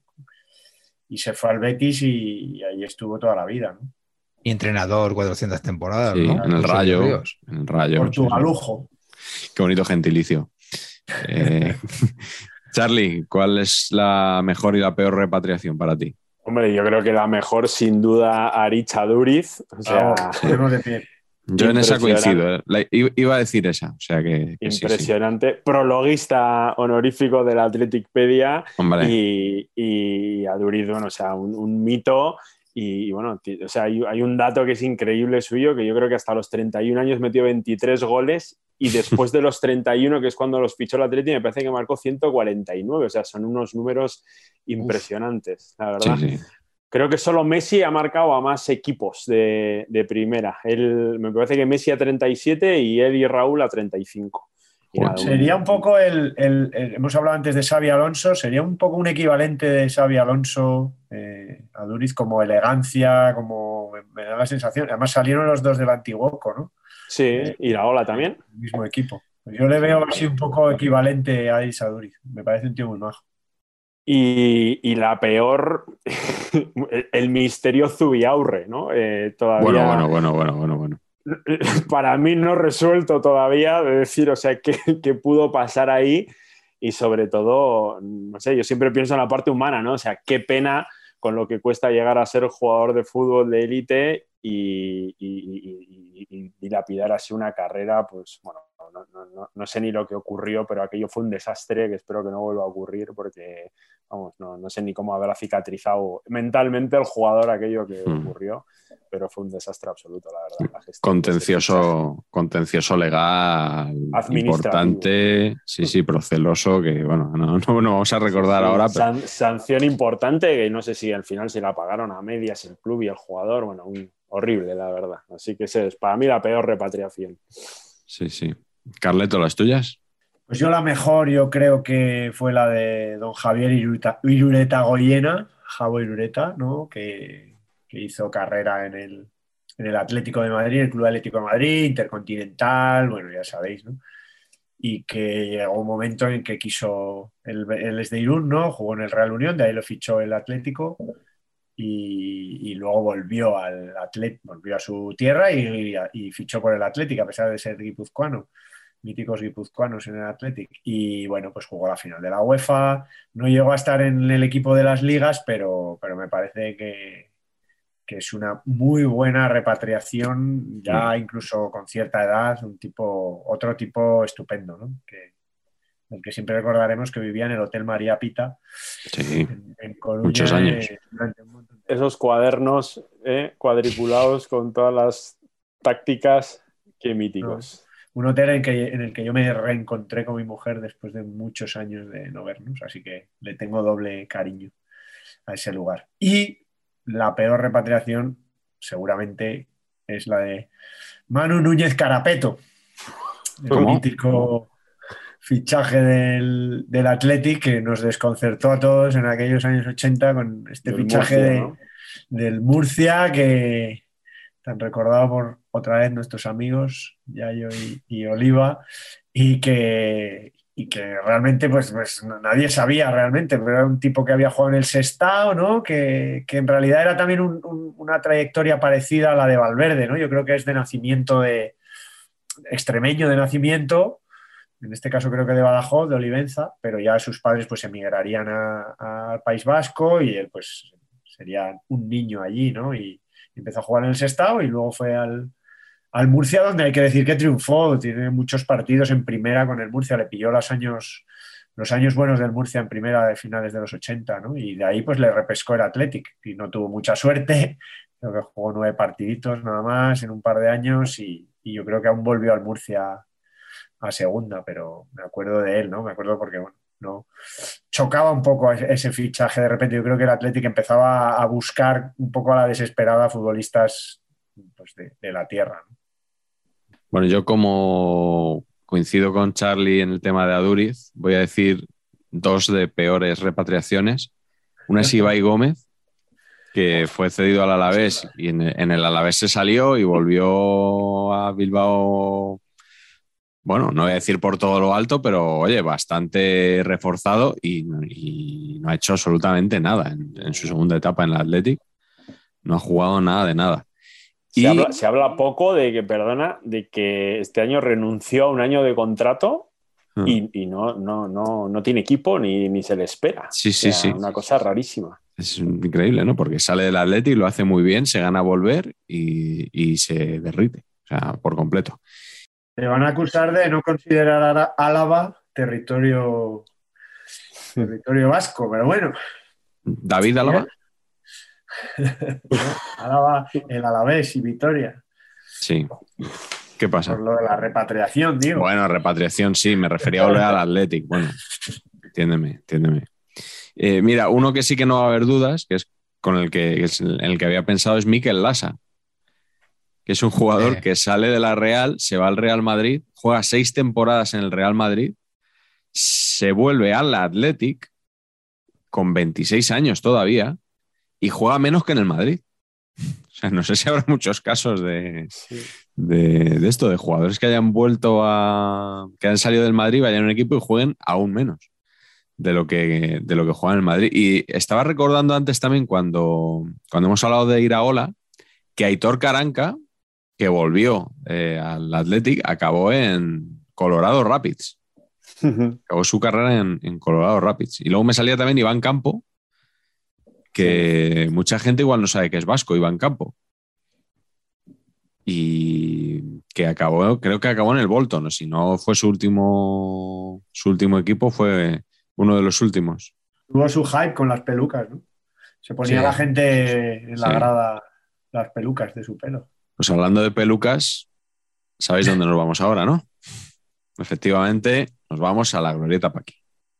y se fue al Betis y, y ahí estuvo toda la vida, ¿no? Y entrenador cuatrocientas temporadas, sí, ¿no? En el Rayo, en el Rayo. Portugalujo. Sí. Qué bonito gentilicio. Eh... Charlie, ¿cuál es la mejor y la peor repatriación para ti? Hombre, yo creo que la mejor, sin duda, Aritz Aduriz. O sea, oh, sí. de pie. Yo en esa coincido. ¿eh? La, iba a decir esa. O sea que, que impresionante. Sí, sí. Prologuista honorífico de la Athleticpedia. Y, y Aduriz, bueno, o sea, un, un mito. Y, y bueno, o sea, hay, hay un dato que es increíble suyo, que yo creo que hasta los treinta y un años metió veintitrés goles y después de los treinta y uno, que es cuando los fichó el Atleti, me parece que marcó ciento cuarenta y nueve. O sea, son unos números impresionantes, la verdad. Sí, sí. Creo que solo Messi ha marcado a más equipos de, de primera. Él, me parece que Messi a treinta y siete y él y Raúl a treinta y cinco. Y nada, sería un poco el, el, el... Hemos hablado antes de Xabi Alonso, sería un poco un equivalente de Xabi Alonso eh, a Duriz, como elegancia, como... Me da la sensación. Además salieron los dos del Antiguoco, ¿no? Sí, eh, y la Ola también. El mismo equipo. Pues yo le veo así un poco equivalente a Isa Duriz. Me parece un tío muy majo. Y, y la peor, el misterio Zubiaurre, ¿no? Eh, todavía... Bueno, bueno, bueno, bueno, bueno, bueno. Para mí no resuelto todavía de decir, o sea, qué, qué pudo pasar ahí y sobre todo, no sé, yo siempre pienso en la parte humana, ¿no? O sea, qué pena con lo que cuesta llegar a ser jugador de fútbol de élite y, y, y, y, y dilapidar así una carrera, pues bueno, no, no, no, no sé ni lo que ocurrió, pero aquello fue un desastre que espero que no vuelva a ocurrir porque, vamos, no, no sé ni cómo habrá cicatrizado mentalmente el jugador aquello que hmm. ocurrió. Pero fue un desastre absoluto, la verdad. La contencioso, contencioso legal, importante, sí, sí, proceloso, que bueno, no, no, no vamos a recordar sí, sí. ahora. Pero... San, sanción importante, que no sé si al final se la pagaron a medias el club y el jugador, bueno, un, horrible, la verdad. Así que ese es para mí la peor repatriación. Sí, sí. Carleto, ¿las tuyas? Pues yo la mejor, yo creo que fue la de don Javier Irureta, Irureta Goyena, Javo Irureta, ¿no? Que... que hizo carrera en el, en el Atlético de Madrid, el Club Atlético de Madrid, Intercontinental, bueno, ya sabéis, ¿no? Y que llegó un momento en que quiso, él, él es de Irún, ¿no? Jugó en el Real Unión, de ahí lo fichó el Atlético y, y luego volvió al Atlético, volvió a su tierra y, y, y fichó por el Atlético, a pesar de ser guipuzcoano, míticos guipuzcoanos en el Atlético. Y bueno, pues jugó la final de la UEFA, no llegó a estar en el equipo de las ligas, pero, pero me parece que que es una muy buena repatriación, ya incluso con cierta edad, un tipo, otro tipo estupendo, ¿no? Que, el que siempre recordaremos que vivía en el Hotel María Pita, sí, en, en Coruña, muchos años. Eh, Esos cuadernos eh, cuadriculados con todas las tácticas, qué míticos. No, un hotel en, que, en el que yo me reencontré con mi mujer después de muchos años de no vernos, así que le tengo doble cariño a ese lugar. Y la peor repatriación seguramente es la de Manu Núñez Carapeto, el ¿Cómo? mítico fichaje del, del Athletic que nos desconcertó a todos en aquellos años ochenta con este del fichaje Murcia, de, ¿no? del Murcia, que tan recordado por otra vez nuestros amigos Yayo y, y Oliva, y que, y que realmente pues, pues nadie sabía realmente, pero era un tipo que había jugado en el Sestao, ¿no? Que, que en realidad era también un, un, una trayectoria parecida a la de Valverde, ¿no? Yo creo que es de nacimiento de extremeño de nacimiento, en este caso creo que de Badajoz, de Olivenza, pero ya sus padres pues emigrarían al País Vasco y él pues sería un niño allí, ¿no? Y empezó a jugar en el Sestao y luego fue al, al Murcia, donde hay que decir que triunfó, tiene muchos partidos en primera con el Murcia, le pilló los años, los años buenos del Murcia en primera de finales de los ochenta, ¿no? Y de ahí pues le repescó el Athletic y no tuvo mucha suerte, creo que jugó nueve partiditos nada más en un par de años y, y yo creo que aún volvió al Murcia a segunda, pero me acuerdo de él, ¿no? Me acuerdo porque, bueno, no chocaba un poco ese fichaje de repente. Yo creo que el Athletic empezaba a buscar un poco a la desesperada futbolistas pues, de, de la tierra, ¿no? Bueno, yo como coincido con Charlie en el tema de Aduriz, voy a decir dos de peores repatriaciones. Una es Ibai Gómez, que fue cedido al Alavés y en el, en el Alavés se salió y volvió a Bilbao. Bueno, no voy a decir por todo lo alto, pero oye, bastante reforzado y, y no ha hecho absolutamente nada en, en su segunda etapa en el Athletic. No ha jugado nada de nada. Se, y... habla, se habla poco de que, perdona, de que este año renunció a un año de contrato uh-huh. y, y no, no, no, no tiene equipo ni, ni se le espera. Sí, sí, o sea, sí. Una cosa rarísima. Es increíble, ¿no? Porque sale del Athletic, lo hace muy bien, se gana a volver y, y se derrite, o sea, por completo. Le van a acusar de no considerar a Álava territorio, territorio vasco, pero bueno. ¿David Álava? Ahora va el Alavés y Vitoria. Sí. ¿Qué pasa? Por lo de la repatriación, digo. Bueno, repatriación sí, me refería a volver al Athletic. Bueno, entiéndeme, entiéndeme. Eh, mira, uno que sí que no va a haber dudas, que es con el que, que es el que había pensado, es Mikel Lasa, que es un jugador Eh. que sale de la Real, se va al Real Madrid, juega seis temporadas en el Real Madrid, se vuelve al Athletic con veintiséis años todavía y juega menos que en el Madrid. O sea, no sé si habrá muchos casos de, Sí. de, de esto, de jugadores que hayan vuelto a... que han salido del Madrid, vayan a un equipo y jueguen aún menos de lo que, de lo que juegan en el Madrid. Y estaba recordando antes también cuando, cuando hemos hablado de Iraola, que Aitor Karanka, que volvió eh, al Athletic, acabó en Colorado Rapids. Acabó su carrera en, en Colorado Rapids. Y luego me salía también Iván Campo, que mucha gente igual no sabe que es vasco, Iván Campo. Y que acabó, creo que acabó en el Bolton, si no fue su último, su último equipo, fue uno de los últimos. Tuvo su hype con las pelucas, ¿no? Se ponía Sí. la gente en la Sí. grada las pelucas de su pelo. Pues hablando de pelucas, sabéis dónde nos vamos ahora, ¿no? Efectivamente, nos vamos a la Glorieta Paqui.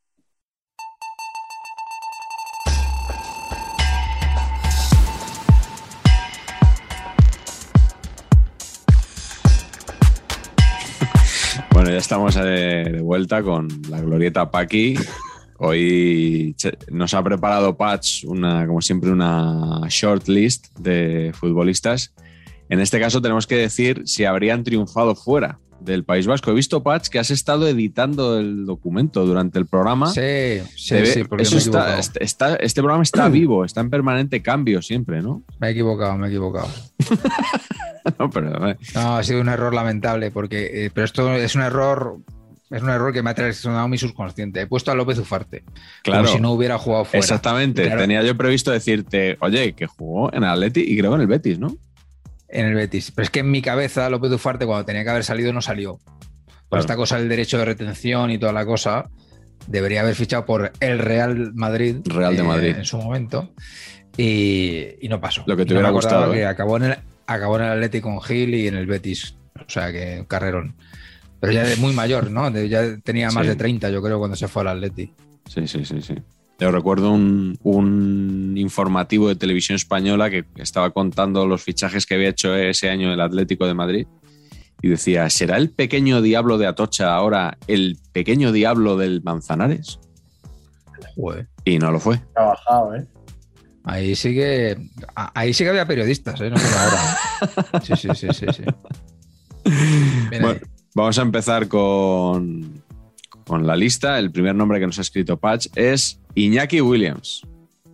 Bueno, ya estamos de, de vuelta con la Glorieta Paqui. Hoy nos ha preparado Patch, una, como siempre, una short list de futbolistas. En este caso tenemos que decir si habrían triunfado fuera del País Vasco. He visto, Patch, que has estado editando el documento durante el programa. Sí, sí, Ve, sí, porque eso me he está, equivocado. está, este programa está vivo, está en permanente cambio siempre, ¿no? Me he equivocado, me he equivocado. No, pero, eh, No, ha sido un error lamentable, porque, eh, pero esto es un error, es un error que me ha traicionado mi subconsciente. He puesto a López Ufarte, claro, como si no hubiera jugado fuera. exactamente. Claro. Tenía yo previsto decirte, oye, que jugó en el Atleti y creo en el Betis, ¿no? En el Betis. Pero es que en mi cabeza López Ufarte, cuando tenía que haber salido, no salió. Por Claro. esta cosa del derecho de retención y toda la cosa, debería haber fichado por el Real Madrid, Real de eh, Madrid. en su momento, y, y no pasó. Lo que te Y no hubiera me acordaba gustado, que ¿eh? acabó en el acabó en el Atlético con Gil y en el Betis. O sea que un carrerón. Pero ya de muy mayor, ¿no? De- ya tenía más Sí. de treinta, yo creo, cuando se fue al Atleti. Sí, sí, sí, sí. Yo recuerdo un, un informativo de Televisión Española que estaba contando los fichajes que había hecho ese año el Atlético de Madrid y decía, ¿será el pequeño diablo de Atocha ahora el pequeño diablo del Manzanares? Joder. Y no lo fue. Trabajado, ¿eh? Ahí sí que ahí sí que había periodistas, ¿eh? No como ahora. Sí, sí, sí, sí, sí. Bien Bueno, ahí. vamos a empezar con, con la lista. El primer nombre que nos ha escrito Patch es Iñaki Williams.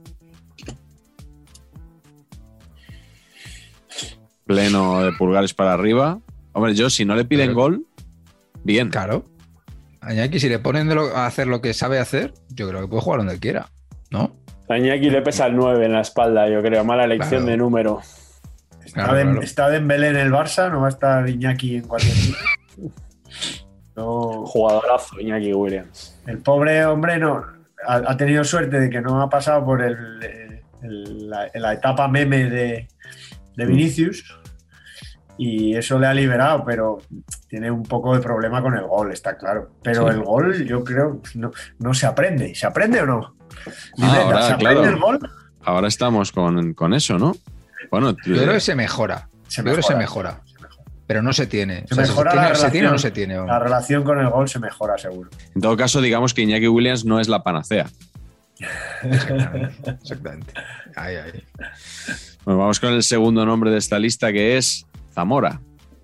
Pleno de pulgares para arriba. Hombre, yo si no le piden Pero- gol, bien. Claro. A Iñaki, si le ponen de lo- a hacer lo que sabe hacer, yo creo que puede jugar donde quiera, ¿no? A Iñaki le pesa el nueve en la espalda, yo creo. Mala elección Claro. de número. Está, Claro, Dem- claro. está Dembélé en el Barça, no va a estar Iñaki en cualquier sitio. No, Jugadorazo, Iñaki Williams. el pobre hombre no ha, ha tenido suerte de que no ha pasado por el, eh, el- la, la etapa meme de, de Vinicius y eso le ha liberado, pero tiene un poco de problema con el gol, está claro. Pero Sí. el gol, yo creo, no, no se aprende. ¿Se aprende o no? Ah, Libreta, ahora, ¿se aprende claro. el gol? Ahora estamos con, con eso, ¿no? Bueno, Yo creo que se mejora. Se Yo creo que se mejora. mejora. Pero no se tiene. Se O sea, mejora ¿se, la tiene, ¿se tiene o no relación. se tiene? o no? La relación con el gol se mejora, seguro. en todo caso, digamos que Iñaki Williams no es la panacea. Exactamente. Exactamente. Ahí, ahí. Bueno, vamos con el segundo nombre de esta lista, que es Zamora.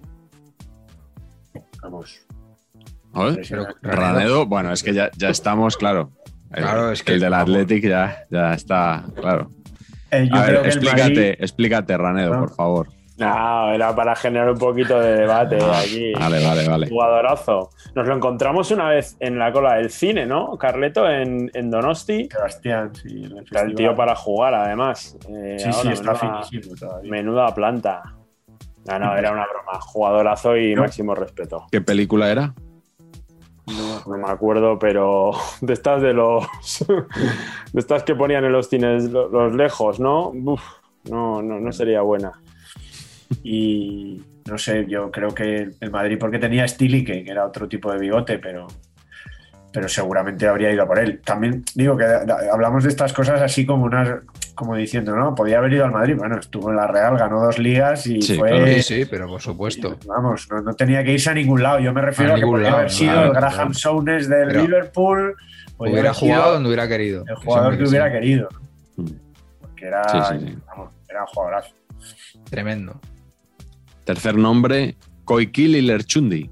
Vamos. ¿Oye? Pero Ranedo, bueno, es que ya, ya estamos, claro. El, Claro, es que- el del Athletic ya, ya está, claro. Eh, yo A creo ver, que el explícate, Madrid- explícate, Ranedo, Ah. por favor. No, era para generar un poquito de debate Ah, aquí. Vale, vale, vale. Jugadorazo. Nos lo encontramos una vez en la cola del cine, ¿no? Carleto en, en Donosti. Sebastián, sí, en el Está el festival. tío para jugar, además. Eh, Sí, sí, ahora, está menuda, finísimo todavía. menuda planta. No, no, era una broma. Jugadorazo y No. máximo respeto. ¿Qué película era? No me acuerdo, pero de estas de los. de estas que ponían en los cines, lo- los lejos, ¿no? Uf, No, no, no sería buena. Y no sé, yo creo que el Madrid, porque tenía Stilique, que era otro tipo de bigote, pero, pero seguramente habría ido a por él. También digo que hablamos de estas cosas así como unas, como diciendo, no, podía haber ido al Madrid. Bueno, estuvo en la Real, ganó dos ligas y Sí, fue. claro. Sí, sí, pero por supuesto. y, vamos, no, no tenía que irse a ningún lado. Yo me refiero A a, que ningún podía lado, haber sido claro, el Graham claro. Souness del Pero Liverpool. podía Hubiera haber sido jugado donde hubiera querido. el jugador que hubiera querido. Mm. Porque era, Sí, sí, sí. vamos, era un jugadorazo. Tremendo. Tercer nombre, Koikili Lerchundi.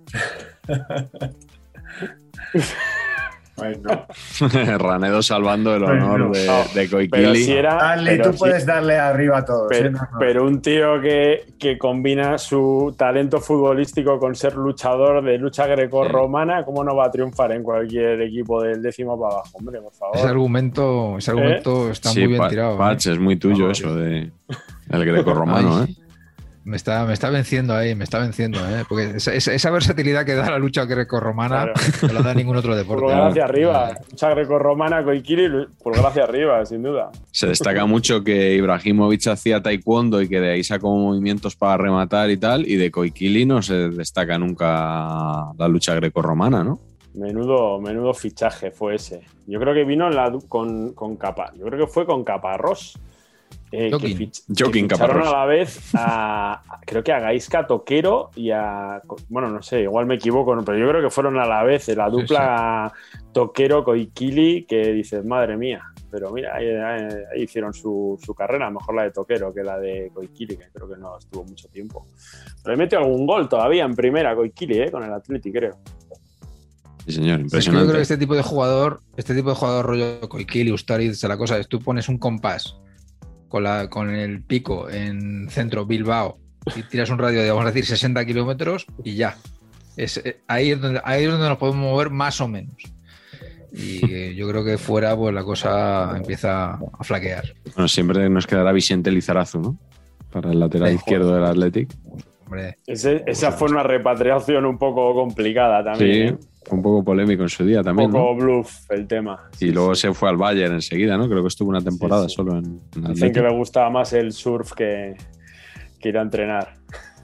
Pues no. Ranedo salvando el honor Pues de, no. de Pero Koikili. si era. Dale, pero tú si- puedes darle arriba a todos. ¿eh? Pero, No, no. pero un tío que, que combina su talento futbolístico con ser luchador de lucha grecorromana, ¿cómo no va a triunfar en cualquier equipo del décimo para abajo? Hombre, por favor. Ese argumento, ese argumento está Sí, muy bien Pa- tirado. Patch, ¿eh? es muy tuyo No, eso de el grecorromano, Ay, ¿eh? Me está, me está venciendo ahí, me está venciendo, ¿eh? Porque esa, esa- esa versatilidad que da la lucha grecorromana Claro. no la da ningún otro deporte. Pulgar hacia arriba. Lucha grecorromana, Koikili, pulgar hacia arriba, sin duda. Se destaca mucho que Ibrahimovic hacía taekwondo y que de ahí sacó movimientos para rematar y tal, y de Koikili no se destaca nunca la lucha grecorromana, ¿no? Menudo, menudo fichaje fue ese. Yo creo que vino en la, du- con, con Capa. Yo creo que fue con Caparrós. Eh, que, Joaquín. fich- Joaquín que ficharon Caparrós. a la vez a, a- creo que a Gaisca Toquero y a, bueno, no sé, igual me equivoco, ¿no? Pero yo creo que fueron a la vez la dupla Toquero Koikili, que dices, madre mía, pero mira, ahí, ahí- ahí hicieron su, su carrera, mejor la de Toquero que la de Koikili, que creo que no estuvo mucho tiempo. Pero le metió algún gol todavía en primera Koikili, ¿eh? Con el Atleti, creo. Sí, señor, Es que yo impresionante. creo que este tipo de jugador, este tipo de jugador rollo Koikili, Ustariz, la cosa es tú pones un compás con, la, con el pico en centro Bilbao y tiras un radio de, vamos a decir, sesenta kilómetros y ya. Es, eh, ahí, es donde, ahí es donde nos podemos mover más o menos. Y eh, yo creo que fuera pues la cosa empieza a flaquear. Bueno, siempre nos quedará Vicente Lizarazu, ¿no? Para el lateral Sí, izquierdo del Athletic. Hombre, Ese- esa fue una repatriación un poco complicada también. Sí, ¿eh? fue un poco polémico en su día Un también, poco ¿no? bluff el tema. Y Sí, luego sí. se fue al Bayern enseguida, ¿no? Creo que estuvo una temporada Sí, sí. solo en, en Dicen Athletic. que le gustaba más el surf que, que ir a entrenar.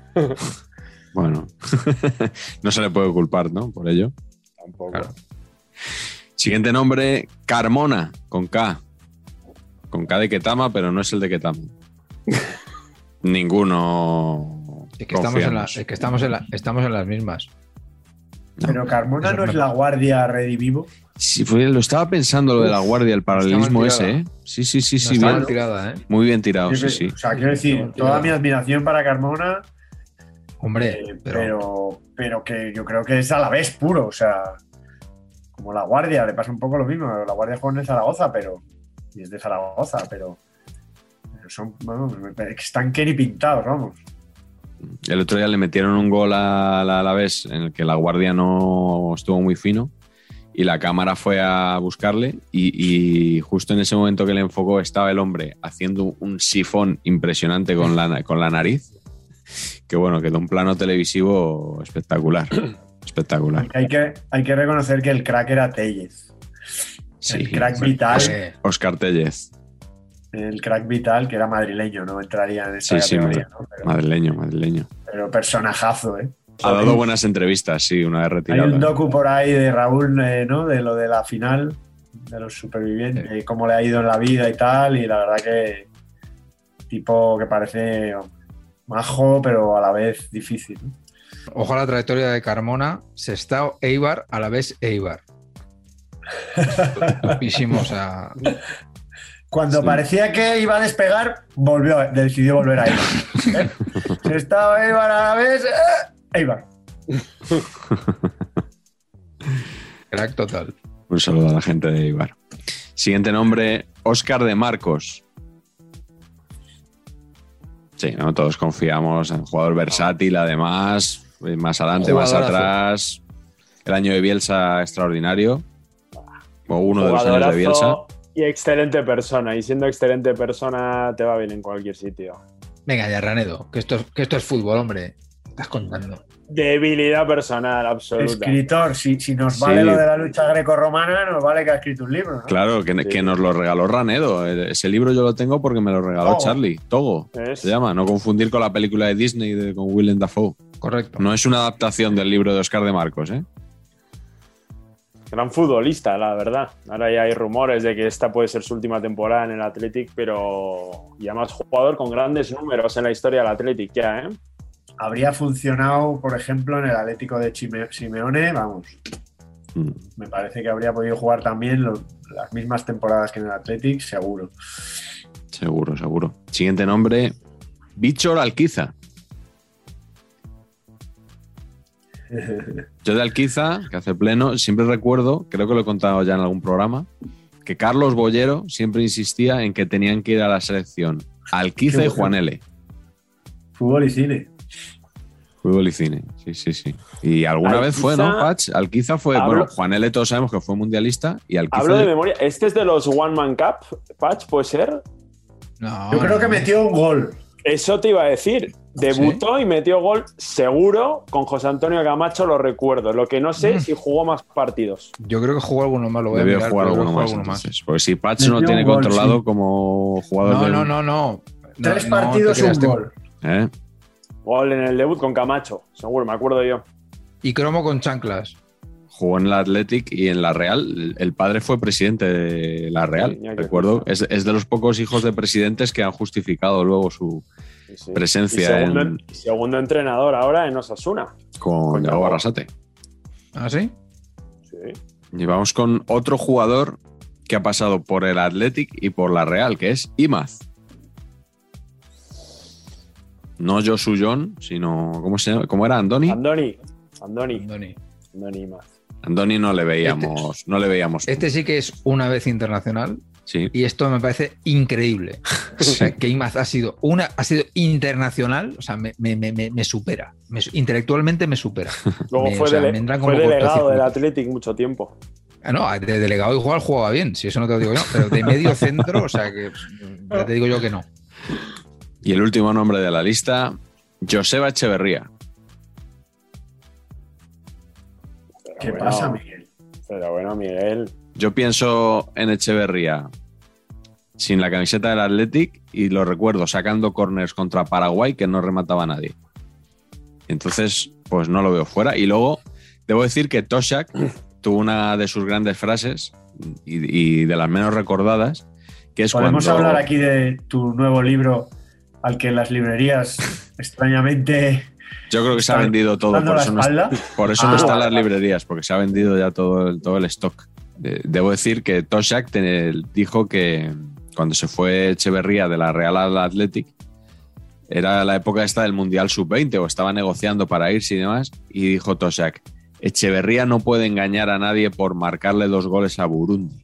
Bueno, no se le puede culpar, ¿no? Por ello. Tampoco. Claro. Siguiente nombre, Carmona, con K. Con K de Ketama, pero no es el de Ketama. Ninguno. es que, estamos en, la- confiamos. es que estamos, en la- estamos en las mismas. Pero Carmona Eso no me- es la guardia redivivo. Sí, fue- lo estaba pensando lo de la guardia, el paralelismo está mal ese, ¿eh? Sí, sí, sí, No sí. está bien. mal tirada, ¿eh? Muy bien tirado, sí, sí. O sea, quiero decir, toda mi admiración para Carmona, Hombre, eh, pero, pero, pero que yo creo que es a la vez puro. O sea, como la guardia, le pasa un poco lo mismo. La guardia juega en Zaragoza, pero. Y es de Zaragoza, pero. pero son. Vamos, que están que ni pintados, vamos. El otro día le metieron un gol a la Alavés en el que la guardia no estuvo muy fino y la cámara fue a buscarle y, y justo en ese momento que le enfocó estaba el hombre haciendo un sifón impresionante con la, con la nariz, que bueno, quedó un plano televisivo espectacular, espectacular. Hay que, hay que reconocer que el crack era Tellez. Sí, el crack vital. eh, Óscar Tellez, El crack vital, que era madrileño, no entraría en esta sí, sí, categoría, madre- ¿no? Pero, madrileño, madrileño. pero personajazo, ¿eh? Ha dado buenas entrevistas, sí, una vez Hay retirado. un docu por ahí de Raúl, eh, ¿no? De lo de la final, de los supervivientes, Sí. y cómo le ha ido en la vida y tal, y la verdad que tipo que parece majo, pero a la vez difícil, ¿no? ojo a la trayectoria de Carmona, Sestao, Eibar, a la vez Eibar. Topísimo, o sea, Cuando Sí. parecía que iba a despegar, volvió, decidió volver a Eibar. ¿eh? Se estaba Eibar a la vez, ¡eh! Eibar. crack total. Un saludo a la gente de Ibar. Siguiente nombre, Óscar de Marcos. Sí, ¿no? Todos confiamos en un jugador versátil, además, más adelante, más Jugadorazo. atrás. El año de Bielsa extraordinario. O uno de los años de Bielsa. Jugadorazo y excelente persona. Y siendo excelente persona te va bien en cualquier sitio. Venga ya, Ranedo, que esto, es- que esto es fútbol, hombre. ¿Qué estás contando? Debilidad personal, absoluta. Escritor, si, si nos vale Sí. lo de la lucha grecorromana, nos vale que ha escrito un libro, ¿no? Claro, que, Sí. que nos lo regaló Ranedo. Ese libro yo lo tengo porque me lo regaló Togo. Charlie. Togo ¿Ves? se llama. No confundir con la película de Disney de, con Willem Dafoe. Correcto. No es una adaptación del libro de Oscar de Marcos, ¿eh? Gran futbolista, la verdad. Ahora ya hay rumores de que esta puede ser su última temporada en el Athletic, pero y además jugador con grandes números en la historia del Athletic ya, ¿eh? Habría funcionado, por ejemplo, en el Atlético de Chime- Simeone, vamos. Mm. Me parece que habría podido jugar también lo- las mismas temporadas que en el Athletic, seguro. Seguro, seguro. Siguiente nombre, Víctor Alquiza. Yo de Alquiza, que hace pleno, siempre recuerdo, creo que lo he contado ya en algún programa, que Carlos Bollero siempre insistía en que tenían que ir a la selección Alquiza Qué y bueno. Juan L. Fútbol y cine. Fútbol y cine, sí, sí, sí. Y alguna vez fue, ¿no, Alquiza- Patch? Alquiza fue, Hablo- bueno, Juan L todos sabemos que fue mundialista y Alquiza... Hablo de memoria. ¿Este es de los One Man Cup, Patch, puede ser? No, Yo creo no. que metió un gol. Eso te iba a decir. Debutó y metió gol seguro con José Antonio Camacho, lo recuerdo. Lo que no sé Mm. si jugó más partidos. Yo creo que jugó alguno más. Lo voy a Debió mirar, jugar pero creo alguno que más, jugó entonces. Porque si Patch Metió no un tiene gol, controlado sí. como jugador No, del- no, no, no. Tres No, no partidos, te creas, un tengo- gol. ¿Eh? Gol en el debut con Camacho, seguro, me acuerdo yo. Y cromo con chanclas. Jugó en la Athletic y en la Real. El padre fue presidente de la Real. Sí, ya que Recuerdo, justo. es, es de los pocos hijos de presidentes que han justificado luego su Sí, sí. presencia Y segundo, en- y segundo entrenador ahora en Osasuna. con Con Yago Yago. Arrasate. ¿Ah, sí? Sí. Y vamos con otro jugador que ha pasado por el Athletic y por la Real, que es Imaz. No Josu John, sino ¿cómo se llama? ¿Cómo era? Andoni. Andoni. Andoni. Andoni. Andoni más. Andoni no le veíamos, no le veíamos. Este sí que es una vez internacional Sí. y esto me parece increíble. O sea, que Imaz ha sido una, ha sido internacional, o sea, me, me, me, me supera. Me, intelectualmente me supera. Luego Me- fue, o sea, dele- me entran fue como delegado cortocircuito. del Athletic mucho tiempo. Ah, no, de delegado igual jugaba bien, si eso no te lo digo yo, pero de medio centro, o sea que ya te digo yo que no. Y el último nombre de la lista, Joseba Echeverría. ¿Qué Bueno, pasa, Miguel? Pero bueno, Miguel. Yo pienso en Echeverría sin la camiseta del Athletic y lo recuerdo sacando corners contra Paraguay que no remataba a nadie. Entonces, pues no lo veo fuera. Y luego, debo decir que Toshak tuvo una de sus grandes frases y, y de las menos recordadas, que es Podemos cuando... hablar aquí de tu nuevo libro al que en las librerías extrañamente Yo creo que se ha están vendido todo, dando por la eso, no, espalda. por eso Ah, no está en vale, las vale. librerías, porque se ha vendido ya todo el, todo el stock. Eh, Debo decir que Toshak te- dijo que cuando se fue Echeverría de la Real al Athletic, era la época esta del Mundial sub veinte o estaba negociando para irse y demás, y dijo Toshak, Echeverría no puede engañar a nadie por marcarle dos goles a Burundi.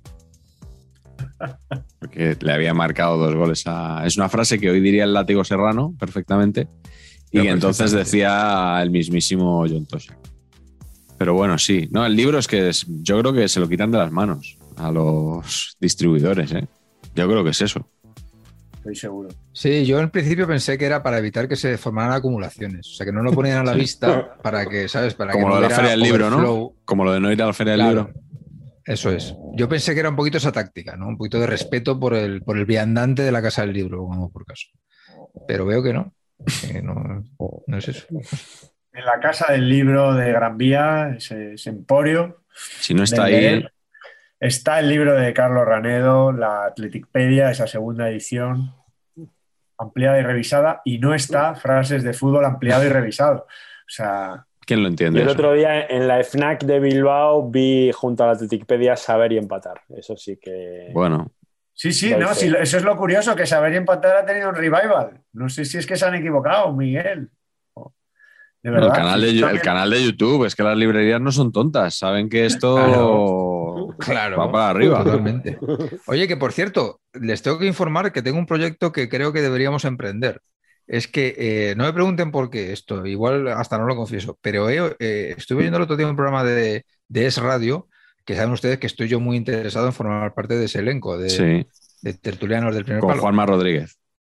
Porque le había marcado dos goles a... Es una frase que hoy diría el látigo serrano perfectamente y Pero que entonces perfectamente. decía el mismísimo John Toshak. Pero bueno, sí. No, el libro es que es- yo creo que se lo quitan de las manos a los distribuidores, ¿eh? Yo creo que es eso. Estoy seguro. Sí, yo en principio pensé que era para evitar que se formaran acumulaciones, o sea, que no lo ponían a la vista para que, ¿sabes? Para Como que lo no de la hubiera Feria del Libro, ¿no? overflow. Como lo de no ir a la Feria del Claro, Libro. eso es. Yo pensé que era un poquito esa táctica, ¿no? Un poquito de respeto por el, por el viandante de la Casa del Libro, vamos por caso. Pero veo que no, que no, no es eso. En la casa del libro de Gran Vía, ese, ese emporio, Si no está de ahí... leer, está el libro de Carlos Ranedo, la Atleticpedia, esa segunda edición, ampliada y revisada, y no está Frases de Fútbol ampliado y revisado. O sea, ¿Quién lo entiende? Y el eso? otro día en la FNAC de Bilbao vi junto a la Atleticpedia Saber y Empatar. Eso sí que... Bueno, sí, sí, Lo no, hice. sí, eso es lo curioso, que Saber y Empatar ha tenido un revival. No sé si es que se han equivocado, Miguel. De el, verdad. canal de, sí, Yu- está el bien. canal de YouTube, es que las librerías no son tontas, saben que esto Claro, va para arriba. totalmente. Oye, que por cierto, les tengo que informar que tengo un proyecto que creo que deberíamos emprender. Es que eh, no me pregunten por qué esto, igual hasta no lo confieso, pero he, eh, estuve viendo el otro día un programa de, de Es Radio, que saben ustedes que estoy yo muy interesado en formar parte de ese elenco de, Sí, de tertulianos del primer con palo. Juanma Rodríguez.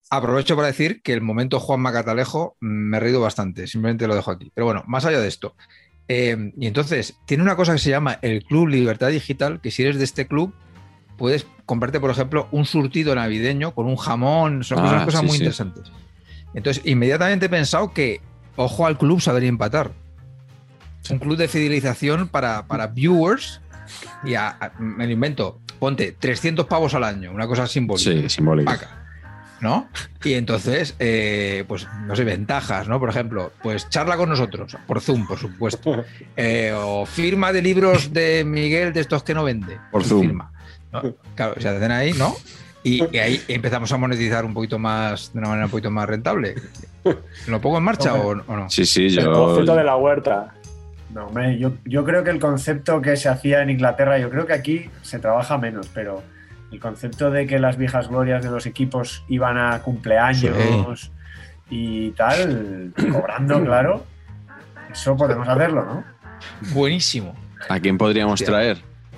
aprovecho para decir que el momento Juan Macatalejo me he reído bastante, simplemente lo dejo aquí. Pero bueno, más allá de esto. Eh, y entonces, tiene una cosa que se llama el Club Libertad Digital, que si eres de este club, puedes comprarte, por ejemplo, un surtido navideño con un jamón, son Ah, cosas, cosas sí, muy sí. interesantes. Entonces, inmediatamente he pensado que, ojo al club, saber empatar. Un club de fidelización para, para viewers, y a, a- me lo invento, ponte trescientos pavos al año, una cosa simbólica. Sí, simbólico. Paca, ¿no? Y entonces, eh, pues, no sé, ventajas, ¿no? Por ejemplo, pues charla con nosotros, por Zoom, por supuesto. Eh, o firma de libros de Miguel, de estos que no vende. Por Y Zoom. firma, ¿no? Claro, se hacen ahí, ¿no? Y, y ahí empezamos a monetizar un poquito más, de una manera un poquito más rentable. ¿Lo pongo en marcha o, o no? Sí, sí, El yo. concepto de la huerta. No, hombre, yo, yo creo que el concepto que se hacía en Inglaterra, yo creo que aquí se trabaja menos, pero el concepto de que las viejas glorias de los equipos iban a cumpleaños y tal, cobrando, claro, eso podemos hacerlo, ¿no? Buenísimo. ¿A quién podríamos Hostia. traer?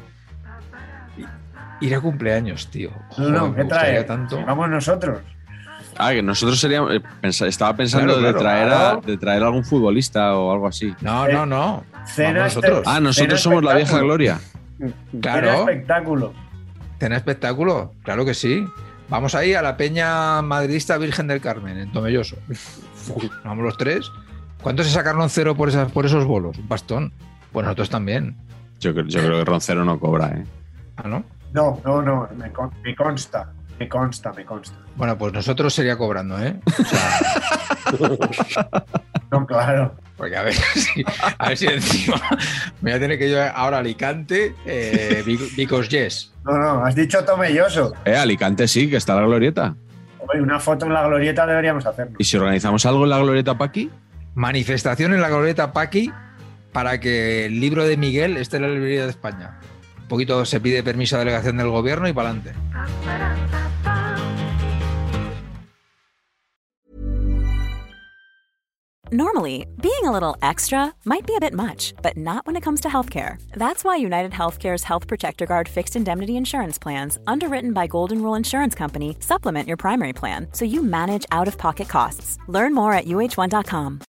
Ir a cumpleaños, tío. No, Joder, no, me ¿qué gustaría trae? tanto. Si vamos nosotros. Ah, que nosotros seríamos. eh, pensa- estaba pensando Claro, claro, de, traer claro. a, de traer a algún futbolista o algo así. No, no, no. Cena Vamos nosotros. este- Ah, nosotros Cena somos la vieja espectáculo. gloria. Claro. Era espectáculo. ¿Tenés espectáculo? Claro que sí. Vamos ahí a la Peña Madridista Virgen del Carmen, en Tomelloso. Uf, vamos los tres. ¿Cuánto se sacaron cero por, esas, por esos bolos? Un bastón. Pues nosotros también. Yo, cre- yo creo que Roncero no cobra, ¿eh? ¿Ah, no? No, no, no, me, con- me consta, me consta, me consta. Bueno, pues nosotros sería cobrando, ¿eh? O sea, No, claro. porque a ver si, a ver si encima me voy a tener que ir ahora a Alicante, eh, because yes. No, no, has dicho Tomelloso. Eh, Alicante sí, que está la glorieta. Oye, una foto en la glorieta deberíamos hacernos. ¿Y si organizamos algo en la glorieta Paqui? Manifestación en la glorieta Paqui para que el libro de Miguel esté en la librería de España. Un poquito se pide permiso a delegación del gobierno y para adelante. Normally, being a little extra might be a bit much, but not when it comes to healthcare. That's why United Healthcare's Health Protector Guard fixed indemnity insurance plans, underwritten by Golden Rule Insurance Company, supplement your primary plan so you manage out-of-pocket costs. Learn more at U H one dot com.